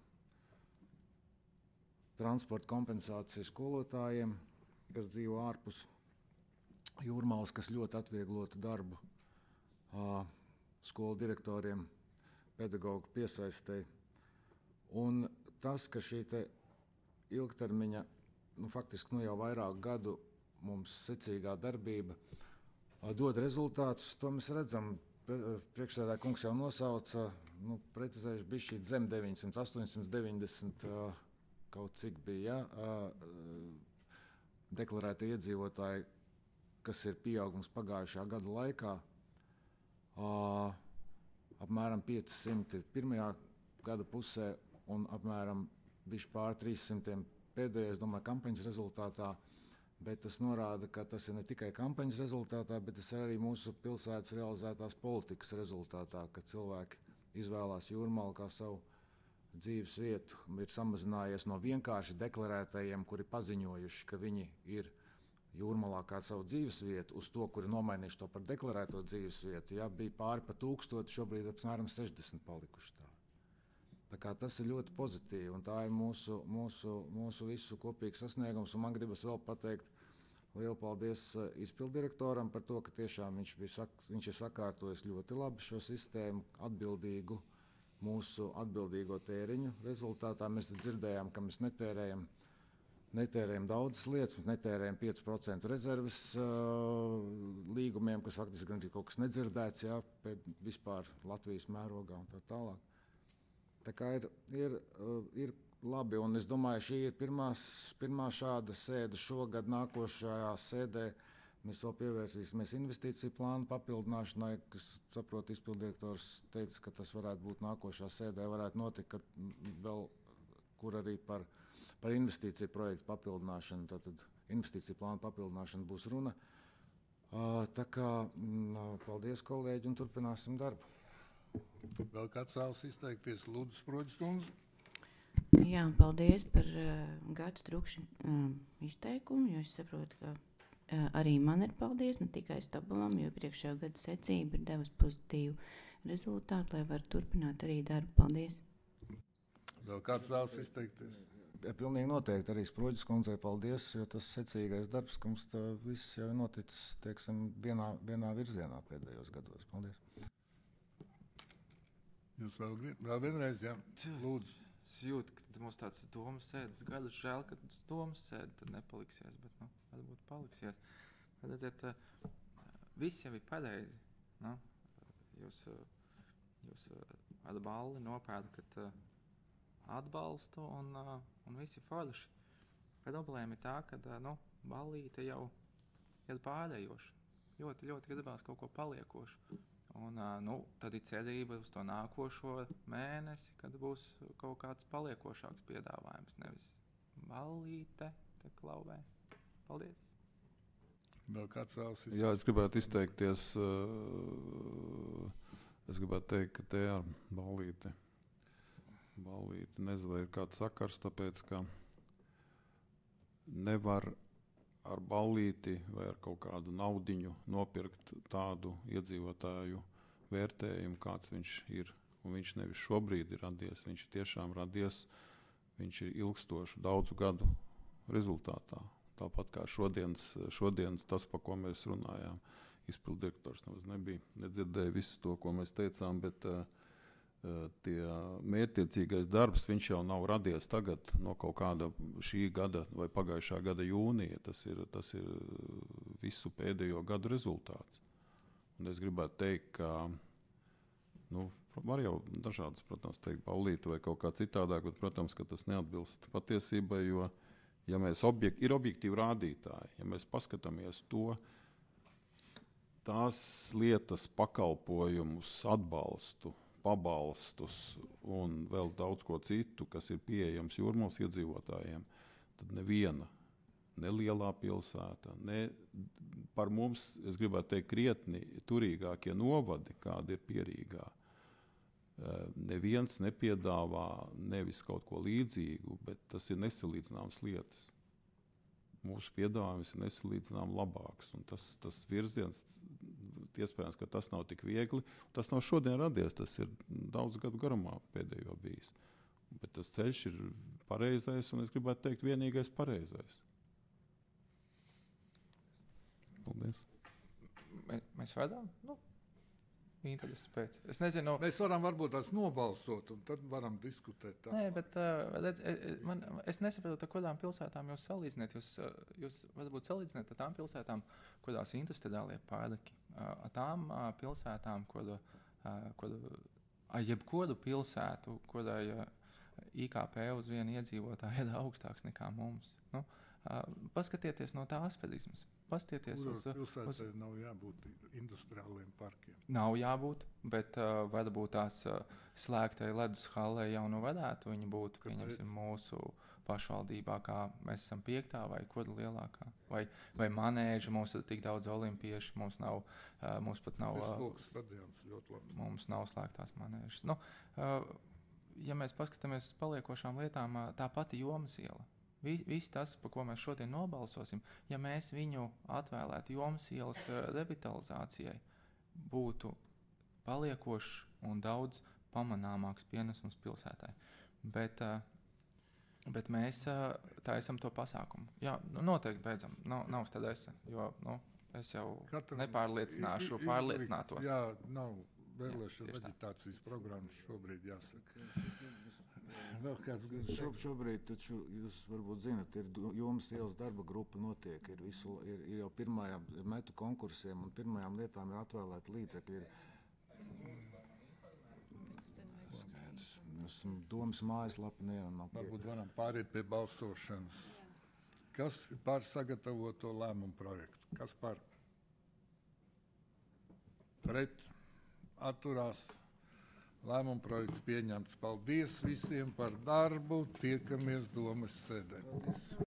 transporta kompensāciju skolotājiem, kas dzīvo ārpus Jūrmalas, kas ļoti atvieglotu darbu uh, skolu direktoriem, pedagogu piesaistei. Un tas, ka šī te ilgtermiņa, nu faktiski nu jau vairāk gadu mums secīgā darbība uh, dod rezultātus, to mēs redzam. Priekšsēdētāja kungs jau nosauca, nu, precizējuši bišķīt zem deviņsimt, astoņsimt deviņdesmit uh, kaut cik bija, ja, uh, deklarēti iedzīvotāji, kas ir pieaugums pagājušā gada laikā, uh, apmēram pieci simti pirmajā gada pusē un apmēram bišķi pār trīs simtiem pēdējais, domāju, kampaņas rezultātā, bet tas norāda, ka tas ir ne tikai kampaņas rezultātā, bet tas ir arī mūsu pilsētas realizētās politikas rezultātā, ka cilvēki izvēlās Jūrmalu kā savu dzīves vietu, ir samazinājies no vienkārši deklarētajiem, kuri paziņojuši, ka viņi ir Jūrmalā kā savu dzīves vietu, uz to, kuri nomainījuši to par deklarēto dzīves vietu. Jā, bija pāri pa tūkstoti, šobrīd apmēram sešdesmit palikuši tā. Tā kā tas ir ļoti pozitīvi, un tā ir mūsu, mūsu, mūsu visu kopīgs sasniegums. Un man gribas vēl pateikt lielu paldies izpildirektoram par to, ka tiešām viņš, bija, sak- viņš ir sakārtojis ļoti labi šo sistēmu, atbildīgu mūsu atbildīgo tēriņu rezultātā. Mēs dzirdējām, ka mēs netērējam, netērējam daudzas lietas, mēs netērējam pieci procenti rezerves uh, līgumiem, kas faktiski gan ir kaut kas nedzirdēts, jā, pēc vispār Latvijas mērogā un tā tālāk. Tā kā ir, ir, uh, ir labi, un es domāju, šī ir pirmās, pirmā šāda sēde šogad. Nākošajā sēdē mēs vēl pievērsīsimies investīciju plānu papildināšanai, kas, saprotu, izpildirektors teica, ka tas varētu būt nākošā sēdē, varētu notikt, ka vēl, kur arī par, par investīciju projektu papildināšanu, tātad investīciju plānu papildināšanu būs runa. Uh, tā kā, mm, paldies, kolēģi, un turpināsim darbu. Vēl kāds vēlas izteikties? Lūdzu, Sproģis kundze. Jā, paldies par uh, Gatu Trukšu uh, izteikumu, jo es saprotu, ka uh, arī man ir paldies, ne tikai Stabulam, jo priekšējā gada secība ir devusi pozitīvu rezultātu, lai var turpināt arī darbu. Paldies! Vēl kāds vēlas izteikties? Ja, pilnīgi noteikti arī Sproģis kundzei paldies, jo tas secīgais darbs, ka mums tā viss jau ir noticis, teiksim, vienā, vienā virzienā pēdējos gados. Paldies! Jūs vēl, grib, vēl vienreiz, jā, lūdzu. Es jūtu, ka mums tāds domas sēdes gada, žēl, ka tas domas sēde tad nepaliksies, bet, nu, varbūt paliksies. Bet, redziet, viss jau ir pareizi, nu, jūs, jūs ar balli nopērkat atbalstu un, un viss ir forši. Problēma ir tā, ka, nu, ballīte jau ir pārējoša. Ļoti, ļoti gribās kaut ko paliekošu. Un, nu, tad ir cerība uz to nākošo mēnesi, kad būs kaut kāds paliekošāks piedāvājums, nevis ballīte, te klauvē. Paldies! Vēl kāds vēlas izteikties? Jā, es gribētu izteikties, es gribētu teikt, ka te ar ballīti, ballīti nezinu, vai ir kāds sakars, tāpēc, ka nevar ar ballīti vai ar kaut kādu naudiņu nopirkt tādu iedzīvotāju vērtējumu, kāds viņš ir. Un viņš nevis šobrīd ir radies, viņš ir tiešām radies, viņš ir ilgstošu daudzu gadu rezultātā. Tāpat kā šodienas, šodienas tas, pa ko mēs runājām, izpildirektors nemaz nebija, nedzirdēja visu to, ko mēs teicām, bet uh, tie mērķtiecīgais darbs, viņš jau nav radies tagad no kaut kāda šī gada vai pagājušā gada jūnija. Tas ir, tas ir visu pēdējo gadu rezultāts. Un es gribētu teikt, ka, nu, var jau dažādas, protams, teikt ballīti vai kaut kā citādāk, bet, protams, ka tas neatbilst patiesībai, jo, ja mēs objek, ir objektīvi rādītāji, ja mēs paskatāmies to, tās lietas, pakalpojumus, atbalstu, pabalstus un vēl daudz ko citu, kas ir pieejams Jūrmālas iedzīvotājiem, tad neviena, ne lielā pilsēta, ne par mums, es gribētu teikt, krietni turīgākie novadi, kādi ir Pierīgā, neviens nepiedāvā nevis kaut ko līdzīgu, bet tas ir nesalīdzināmas lietas. Mūsu piedāvājums ir nesalīdzinām labāks, un tas, tas virziens, iespējams, ka tas nav tik viegli. Tas nav šodien radies, tas ir daudz gadu garumā pēdējo bijis. Bet tas ceļš ir pareizais, un es gribētu teikt, vienīgais pareizais. Paldies. Mēs, mēs varam? Nu, intereses pēc. Es nezinu. Mēs varam varbūt tās nobalsot, un tad varam diskutēt tā. Nē, bet uh, redz, man, es nesaprotu, ar kādām pilsētām jūs salīdzināt. Jūs, jūs varbūt salīdzināt ar tām pilsētām, kurās industriālie pārdaki. Ar tām uh, pilsētām, kur, uh, kur ar jebkuru pilsētu, kurai uh, I K P uz vienu iedzīvotāju ir augstāks nekā mums. Nu, uh, paskatieties no tās prizmas. Paskatieties uz... Pilsētai uz... nav jābūt industriāliem parkiem. Nav jābūt, bet uh, varbūt tās uh, slēgtai ledus halē jau nu varētu viņi būt, pieņemsim, mūsu pašvaldībā, kā mēs esam piektā vai kur lielākā. Vai, vai manēža, mums ir tik daudz olimpiešu, mums nav, uh, mums pat nav... Vislūkas stadions ļoti labi. Mums nav slēgtās manēžas. Nu, uh, ja mēs paskatāmies uz paliekošām lietām, uh, tā pati Jomas iela. Viss tas, par ko mēs šodien nobalsosim, ja mēs viņu atvēlētu Jomas ielas revitalizācijai, būtu paliekošs un daudz pamanāmāks pienesums pilsētai. Bet, uh, bet mēs uh, taisam to pasākumu. Jā, nu, noteikti beidzam. Nav, nav stadesa, jo nu, es jau Katram nepārliecināšu, i- i- pārliecinātos. Jā, nav vēlēšana tieši tā. aģitācijas programmas šobrīd jāsaka. Vēl kāds Šo, šobrīd, taču, jūs varbūt zinat, ir do- jomas ielas darba grupa notiek, ir, visu, ir, ir jau pirmajām metu konkursiem un pirmajām lietām ir atvēlēti līdzekļi. Ir, Skaidrs. Esmu domas mājaslapa, nevienam nav Varbūt pieejama. varam pāriet pie balsošanas. Kas ir par sagatavoto lēmumu projektu? Kas par? Pret? Atturās? Lēmuma projekts pieņemts. Paldies visiem par darbu. Tiekamies domas sēdē.